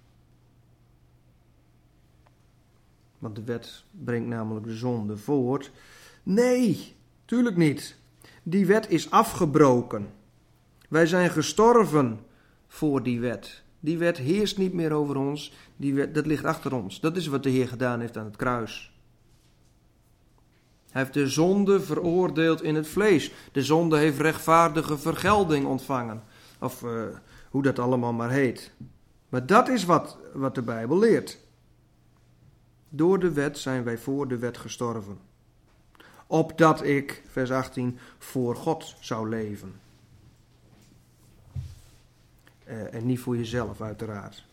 Want de wet brengt namelijk de zonde voort. Nee, tuurlijk niet. Die wet is afgebroken. Wij zijn gestorven voor die wet. Die wet heerst niet meer over ons. Die wet, dat ligt achter ons. Dat is wat de Heer gedaan heeft aan het kruis. Hij heeft de zonde veroordeeld in het vlees. De zonde heeft rechtvaardige vergelding ontvangen. Of uh, hoe dat allemaal maar heet. Maar dat is wat, wat de Bijbel leert. Door de wet zijn wij voor de wet gestorven. Opdat ik, vers achttien, voor God zou leven. Uh, en niet voor jezelf uiteraard.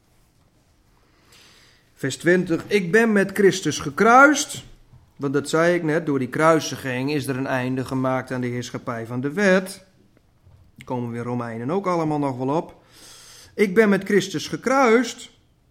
Vers twintig, ik ben met Christus gekruist. Want dat zei ik net, door die kruisiging is er een einde gemaakt aan de heerschappij van de wet. Daar komen we in Romeinen ook allemaal nog wel op. Ik ben met Christus gekruist.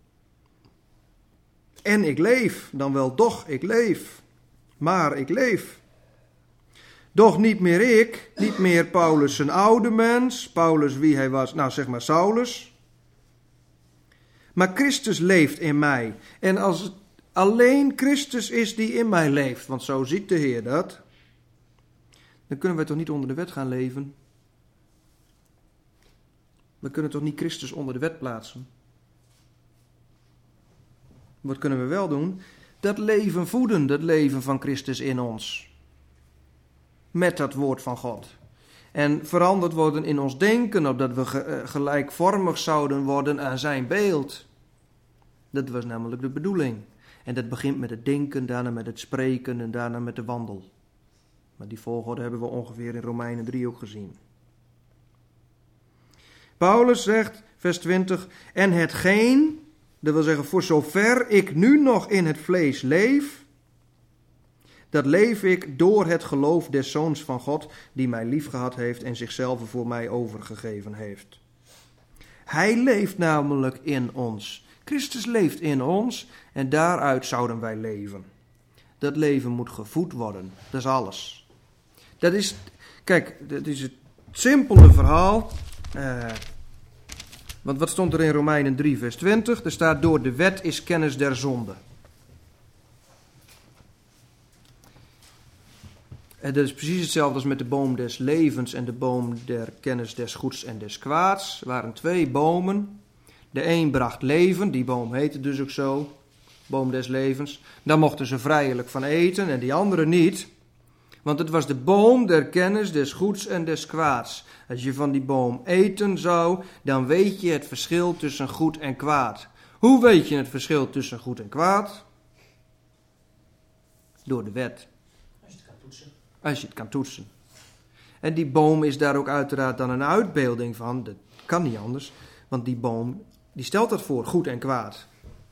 En ik leef, dan wel doch ik leef. Maar ik leef. Doch niet meer ik, niet meer Paulus een oude mens. Paulus wie hij was, nou zeg maar Saulus. Maar Christus leeft in mij. En als het alleen Christus is die in mij leeft, want zo ziet de Heer dat, dan kunnen wij toch niet onder de wet gaan leven? We kunnen toch niet Christus onder de wet plaatsen? Wat kunnen we wel doen? Dat leven voeden, dat leven van Christus in ons. Met dat woord van God. En veranderd worden in ons denken, opdat we gelijkvormig zouden worden aan zijn beeld. Dat was namelijk de bedoeling. En dat begint met het denken, daarna met het spreken en daarna met de wandel. Maar die volgorde hebben we ongeveer in Romeinen drie ook gezien. Paulus zegt, vers twintig, en hetgeen, dat wil zeggen voor zover ik nu nog in het vlees leef, dat leef ik door het geloof des Zoons van God, die mij liefgehad heeft en zichzelf voor mij overgegeven heeft. Hij leeft namelijk in ons. Christus leeft in ons en daaruit zouden wij leven. Dat leven moet gevoed worden, dat is alles. Dat is, kijk, dat is het simpele verhaal. Uh, want wat stond er in Romeinen drie vers twintig? Er staat, door de wet is kennis der zonde. En dat is precies hetzelfde als met de boom des levens en de boom der kennis des goeds en des kwaads. Er waren twee bomen. De een bracht leven, die boom heette dus ook zo, boom des levens. Daar mochten ze vrijelijk van eten en die andere niet. Want het was de boom der kennis des goeds en des kwaads. Als je van die boom eten zou, dan weet je het verschil tussen goed en kwaad. Hoe weet je het verschil tussen goed en kwaad? Door de wet. Als je het kan toetsen. Als je het kan toetsen. En die boom is daar ook uiteraard dan een uitbeelding van. Dat kan niet anders. Want die boom, die stelt dat voor, goed en kwaad.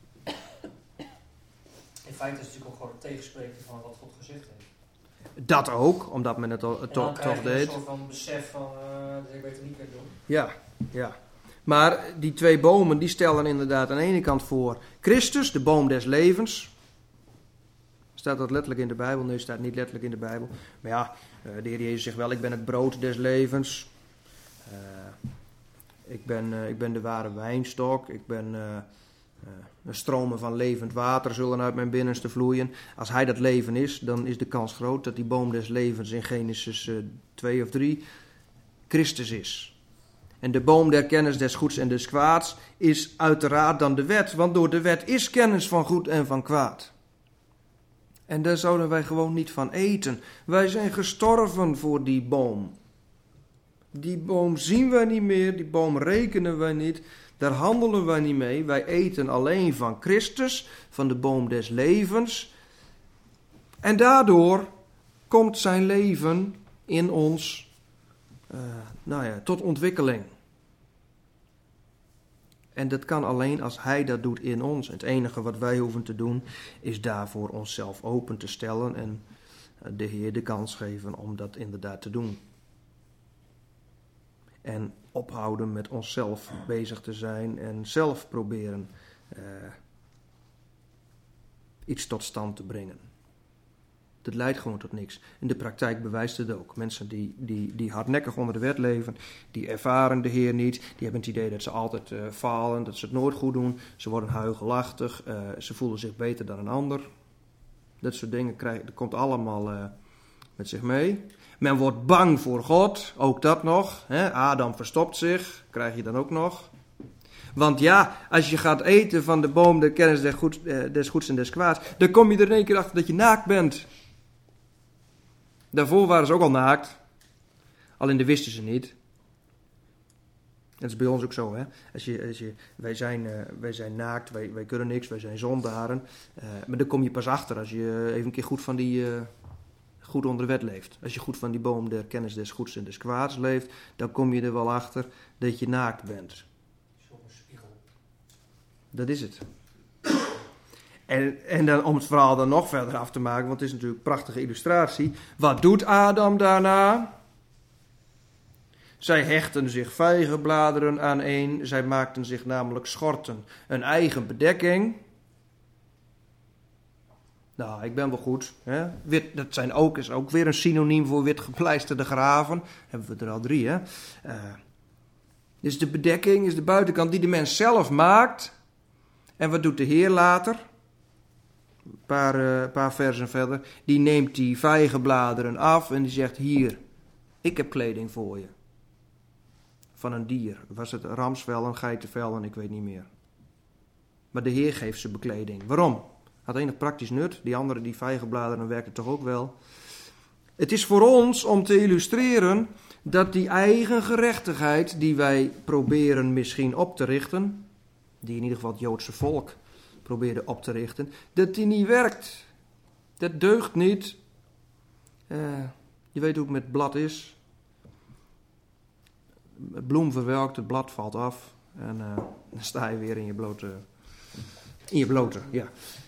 In feite is het natuurlijk ook gewoon een tegenspreken van wat God gezegd heeft. Dat ook, omdat men het al, En to, dan toch krijg je deed. een soort van besef van, uh, dat ik beter niet kan doen. Ja, ja. Maar die twee bomen, die stellen inderdaad aan de ene kant voor Christus, de boom des levens. Staat dat letterlijk in de Bijbel? Nee, staat niet letterlijk in de Bijbel. Maar ja, de Heer Jezus zegt wel, ik ben het brood des levens. Uh, ik, ben, uh, ik ben de ware wijnstok. Ik ben... Uh, uh, de stromen van levend water zullen uit mijn binnenste vloeien. Als hij dat leven is, dan is de kans groot dat die boom des levens in Genesis uh, twee of drie Christus is. En de boom der kennis des goeds en des kwaads is uiteraard dan de wet. Want door de wet is kennis van goed en van kwaad. En daar zouden wij gewoon niet van eten. Wij zijn gestorven voor die boom. Die boom zien wij niet meer, die boom rekenen wij niet. Daar handelen wij niet mee. Wij eten alleen van Christus, van de boom des levens. En daardoor komt zijn leven in ons uh, nou ja, tot ontwikkeling. En dat kan alleen als hij dat doet in ons. Het enige wat wij hoeven te doen is daarvoor onszelf open te stellen en de Heer de kans geven om dat inderdaad te doen. En ophouden met onszelf bezig te zijn en zelf proberen uh, iets tot stand te brengen. Dat leidt gewoon tot niks. In de praktijk bewijst het ook. Mensen die, die, die hardnekkig onder de wet leven, die ervaren de Heer niet. Die hebben het idee dat ze altijd uh, falen, dat ze het nooit goed doen. Ze worden huigelachtig, uh, ze voelen zich beter dan een ander. Dat soort dingen krijg, dat komt allemaal uh, met zich mee. Men wordt bang voor God, ook dat nog. Hè? Adam verstopt zich, krijg je dan ook nog. Want ja, als je gaat eten van de boom de kennis des goeds, uh, des goeds en des kwaads, dan kom je er in één keer achter dat je naakt bent. Daarvoor waren ze ook al naakt. Alleen dat wisten ze niet. Dat is bij ons ook zo. Hè? Als je, als je, wij, zijn, uh, wij zijn naakt, wij, wij kunnen niks, wij zijn zondaren. Uh, maar dan kom je pas achter als je even een keer goed, van die, uh, goed onder de wet leeft. Als je goed van die boom der kennis des goeds en des kwaads leeft, dan kom je er wel achter dat je naakt bent. Zo'n spiegel. Dat is het. En, en dan, om het verhaal dan nog verder af te maken, want het is natuurlijk een prachtige illustratie. Wat doet Adam daarna? Zij hechten zich vijgenbladeren aan een. Zij maakten zich namelijk schorten. Een eigen bedekking. Nou, ik ben wel goed. Hè? Wit, dat zijn ook, is ook weer een synoniem voor witgepleisterde graven. Hebben we er al drie, hè? Uh, dus de bedekking is de buitenkant die de mens zelf maakt. En wat doet de Heer later? Een paar, uh, paar versen verder. Die neemt die vijgenbladeren af en die zegt: hier, ik heb kleding voor je. Van een dier. Was het ramsvel, een geitenvel en ik weet niet meer. Maar de Heer geeft ze bekleding. Waarom? Had enig praktisch nut. Die andere, die vijgenbladeren, werkten toch ook wel. Het is voor ons om te illustreren dat die eigen gerechtigheid die wij proberen misschien op te richten, die in ieder geval het Joodse volk probeerde op te richten, dat die niet werkt. Dat deugt niet. Uh, je weet hoe het met blad is. Het bloem verwelkt, het blad valt af. En uh, dan sta je weer in je blote... In je blote, ja.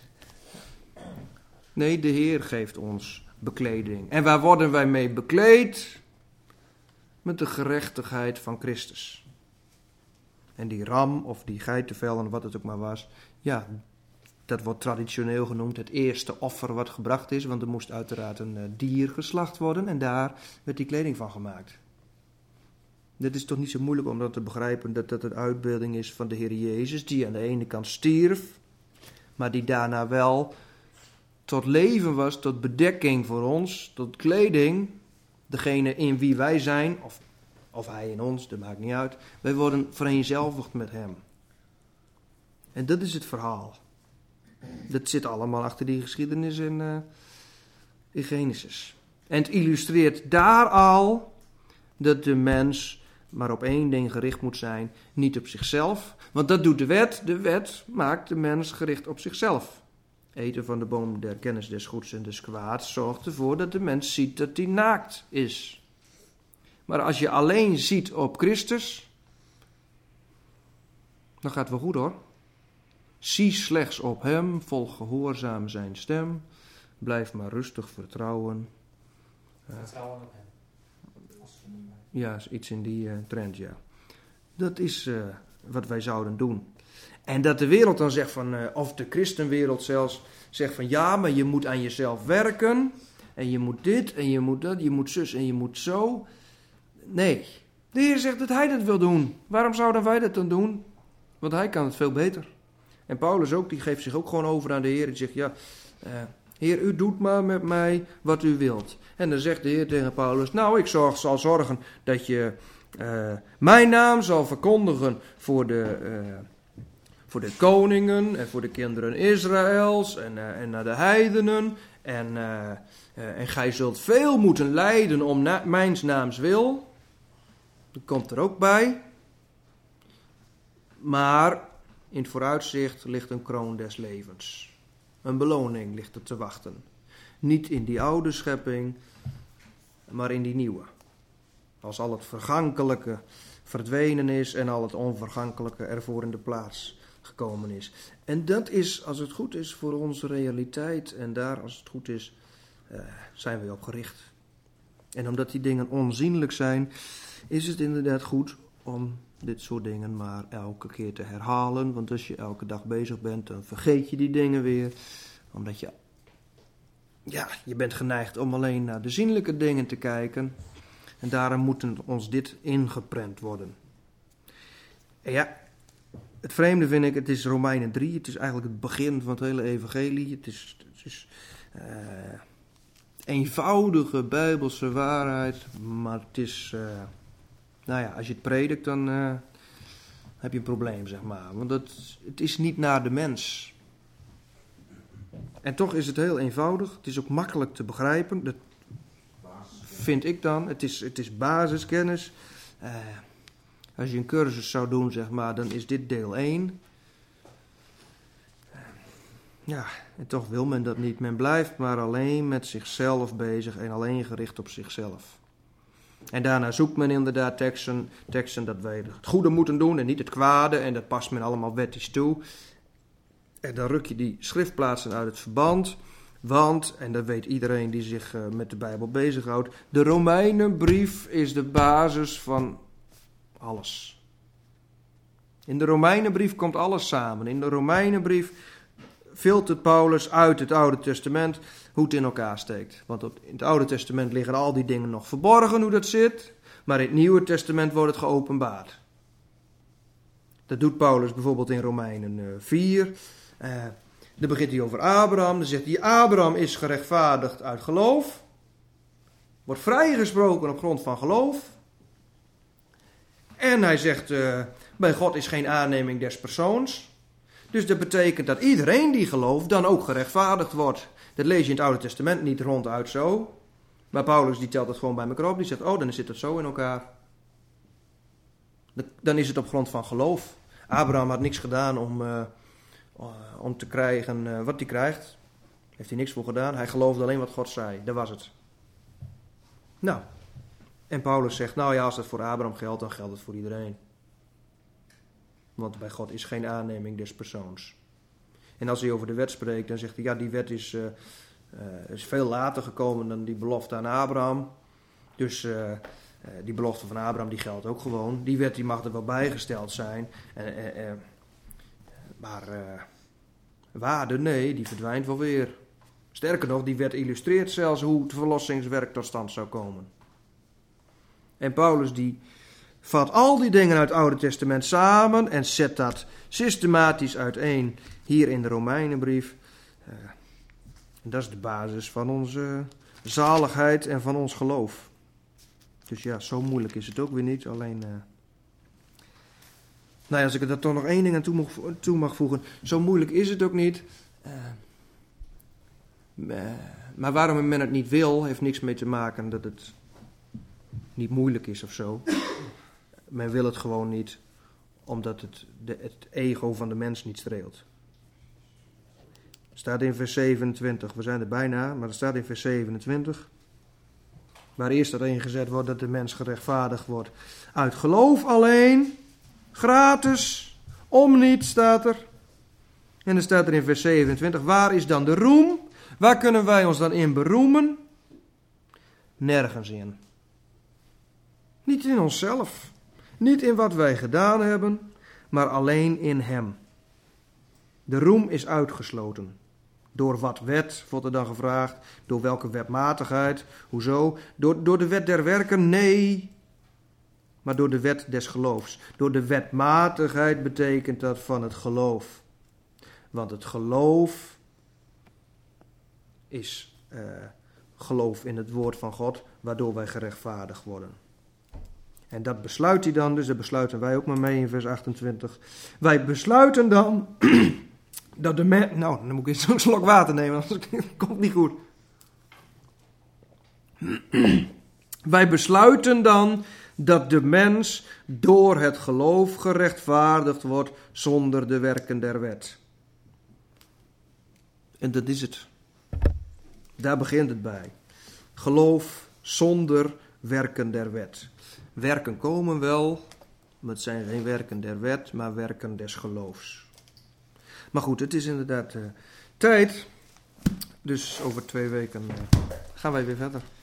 Nee, de Heer geeft ons bekleding. En waar worden wij mee bekleed? Met de gerechtigheid van Christus. En die ram of die geitenvel en wat het ook maar was, ja, dat wordt traditioneel genoemd het eerste offer wat gebracht is, want er moest uiteraard een uh, dier geslacht worden en daar werd die kleding van gemaakt. Het is toch niet zo moeilijk om dat te begrijpen dat dat een uitbeelding is van de Heer Jezus, die aan de ene kant stierf, maar die daarna wel tot leven was, tot bedekking voor ons, tot kleding, degene in wie wij zijn, of, of hij in ons, dat maakt niet uit. Wij worden vereenzelvigd met hem. En dat is het verhaal. Dat zit allemaal achter die geschiedenis in, uh, in Genesis. En het illustreert daar al dat de mens maar op één ding gericht moet zijn, niet op zichzelf. Want dat doet de wet. De wet maakt de mens gericht op zichzelf. Eten van de boom der kennis des goeds en des kwaads zorgt ervoor dat de mens ziet dat hij naakt is. Maar als je alleen ziet op Christus, dan gaat het wel goed hoor. Zie slechts op hem, volg gehoorzaam zijn stem, blijf maar rustig vertrouwen. Vertrouwen op hem. Ja, iets in die uh, trend, ja. Dat is uh, wat wij zouden doen. En dat de wereld dan zegt van, uh, of de christenwereld zelfs zegt van, ja, maar je moet aan jezelf werken. En je moet dit en je moet dat, je moet zus en je moet zo. Nee, de Heer zegt dat hij dat wil doen. Waarom zouden wij dat dan doen? Want hij kan het veel beter. En Paulus ook, die geeft zich ook gewoon over aan de Heer. Die zegt, ja, uh, Heer, u doet maar met mij wat u wilt. En dan zegt de Heer tegen Paulus, nou, ik zorg, zal zorgen dat je uh, mijn naam zal verkondigen voor de, uh, voor de koningen en voor de kinderen Israëls en, uh, en naar de heidenen. En, uh, uh, en gij zult veel moeten lijden om na- mijns naams wil. Dat komt er ook bij. Maar in het vooruitzicht ligt een kroon des levens. Een beloning ligt er te wachten. Niet in die oude schepping, maar in die nieuwe. Als al het vergankelijke verdwenen is en al het onvergankelijke ervoor in de plaats gekomen is. En dat is, als het goed is, voor onze realiteit. En daar, als het goed is, uh, zijn we op gericht. En omdat die dingen onzienlijk zijn, is het inderdaad goed om dit soort dingen maar elke keer te herhalen. Want als je elke dag bezig bent, dan vergeet je die dingen weer. Omdat je, ja, je bent geneigd om alleen naar de zienlijke dingen te kijken. En daarom moet ons dit ingeprent worden. En ja, het vreemde vind ik, het is Romeinen drie. Het is eigenlijk het begin van het hele evangelie. Het is, het is uh, eenvoudige bijbelse waarheid. Maar het is, uh, nou ja, als je het predikt, dan uh, heb je een probleem, zeg maar. Want het, het is niet naar de mens. En toch is het heel eenvoudig. Het is ook makkelijk te begrijpen. Dat vind ik dan. Het is, het is basiskennis. Uh, als je een cursus zou doen, zeg maar, dan is dit deel één. Uh, ja, en toch wil men dat niet. Men blijft maar alleen met zichzelf bezig en alleen gericht op zichzelf. En daarna zoekt men inderdaad teksten, teksten dat wij het goede moeten doen en niet het kwade. En dat past men allemaal wettisch toe. En dan ruk je die schriftplaatsen uit het verband. Want, en dat weet iedereen die zich uh, met de Bijbel bezighoudt, de Romeinenbrief is de basis van alles. In de Romeinenbrief komt alles samen. In de Romeinenbrief filtert Paulus uit het Oude Testament hoe het in elkaar steekt. Want in het Oude Testament liggen al die dingen nog verborgen hoe dat zit. Maar in het Nieuwe Testament wordt het geopenbaard. Dat doet Paulus bijvoorbeeld in Romeinen vier. Uh, dan begint hij over Abraham. Dan zegt hij, Abraham is gerechtvaardigd uit geloof. Wordt vrijgesproken op grond van geloof. En hij zegt, uh, bij God is geen aanneming des persoons. Dus dat betekent dat iedereen die gelooft dan ook gerechtvaardigd wordt. Dat lees je in het Oude Testament niet ronduit zo. Maar Paulus die telt het gewoon bij elkaar op. Die zegt, oh, dan zit het zo in elkaar. Dan is het op grond van geloof. Abraham had niks gedaan om, uh, om te krijgen uh, wat hij krijgt. Heeft hij niks voor gedaan. Hij geloofde alleen wat God zei. Dat was het. Nou. En Paulus zegt, nou ja, als dat voor Abraham geldt, dan geldt het voor iedereen. Want bij God is geen aanneming des persoons. En als hij over de wet spreekt, dan zegt hij, ja, die wet is, uh, uh, is veel later gekomen dan die belofte aan Abraham. Dus uh, uh, die belofte van Abraham, die geldt ook gewoon. Die wet die mag er wel bijgesteld zijn. Uh, uh, uh, maar uh, waarde, nee, die verdwijnt wel weer. Sterker nog, die wet illustreert zelfs hoe het verlossingswerk tot stand zou komen. En Paulus die vat al die dingen uit het Oude Testament samen en zet dat systematisch uiteen hier in de Romeinenbrief. Uh, en dat is de basis van onze zaligheid en van ons geloof. Dus ja, zo moeilijk is het ook weer niet. Alleen, uh... nou ja, als ik er toch nog één ding aan toe mag, toe mag voegen. Zo moeilijk is het ook niet. Uh... Uh, maar waarom men het niet wil, heeft niks mee te maken dat het niet moeilijk is of zo. Men wil het gewoon niet, omdat het de, het ego van de mens niet streelt. Staat in vers zevenentwintig, we zijn er bijna, maar er staat in vers zevenentwintig. Waar eerst dat ingezet wordt dat de mens gerechtvaardigd wordt. Uit geloof alleen, gratis, om niet, staat er. En dan staat er in vers zevenentwintig, waar is dan de roem? Waar kunnen wij ons dan in beroemen? Nergens in. Niet in onszelf, niet in wat wij gedaan hebben, maar alleen in Hem. De roem is uitgesloten. Door wat wet, wordt er dan gevraagd, door welke wetmatigheid, hoezo? Door, door de wet der werken? Nee, maar door de wet des geloofs. Door de wetmatigheid betekent dat van het geloof. Want het geloof is uh, geloof in het woord van God, waardoor wij gerechtvaardigd worden. En dat besluit hij dan, dus dat besluiten wij ook maar mee in vers achtentwintig. Wij besluiten dan dat de mens... Nou, dan moet ik eens een slok water nemen, anders komt het niet goed. Wij besluiten dan dat de mens door het geloof gerechtvaardigd wordt zonder de werken der wet. En dat is het. Daar begint het bij. Geloof zonder werken der wet. Werken komen wel, maar het zijn geen werken der wet, maar werken des geloofs. Maar goed, het is inderdaad uh, tijd. Dus over twee weken uh, gaan wij weer verder.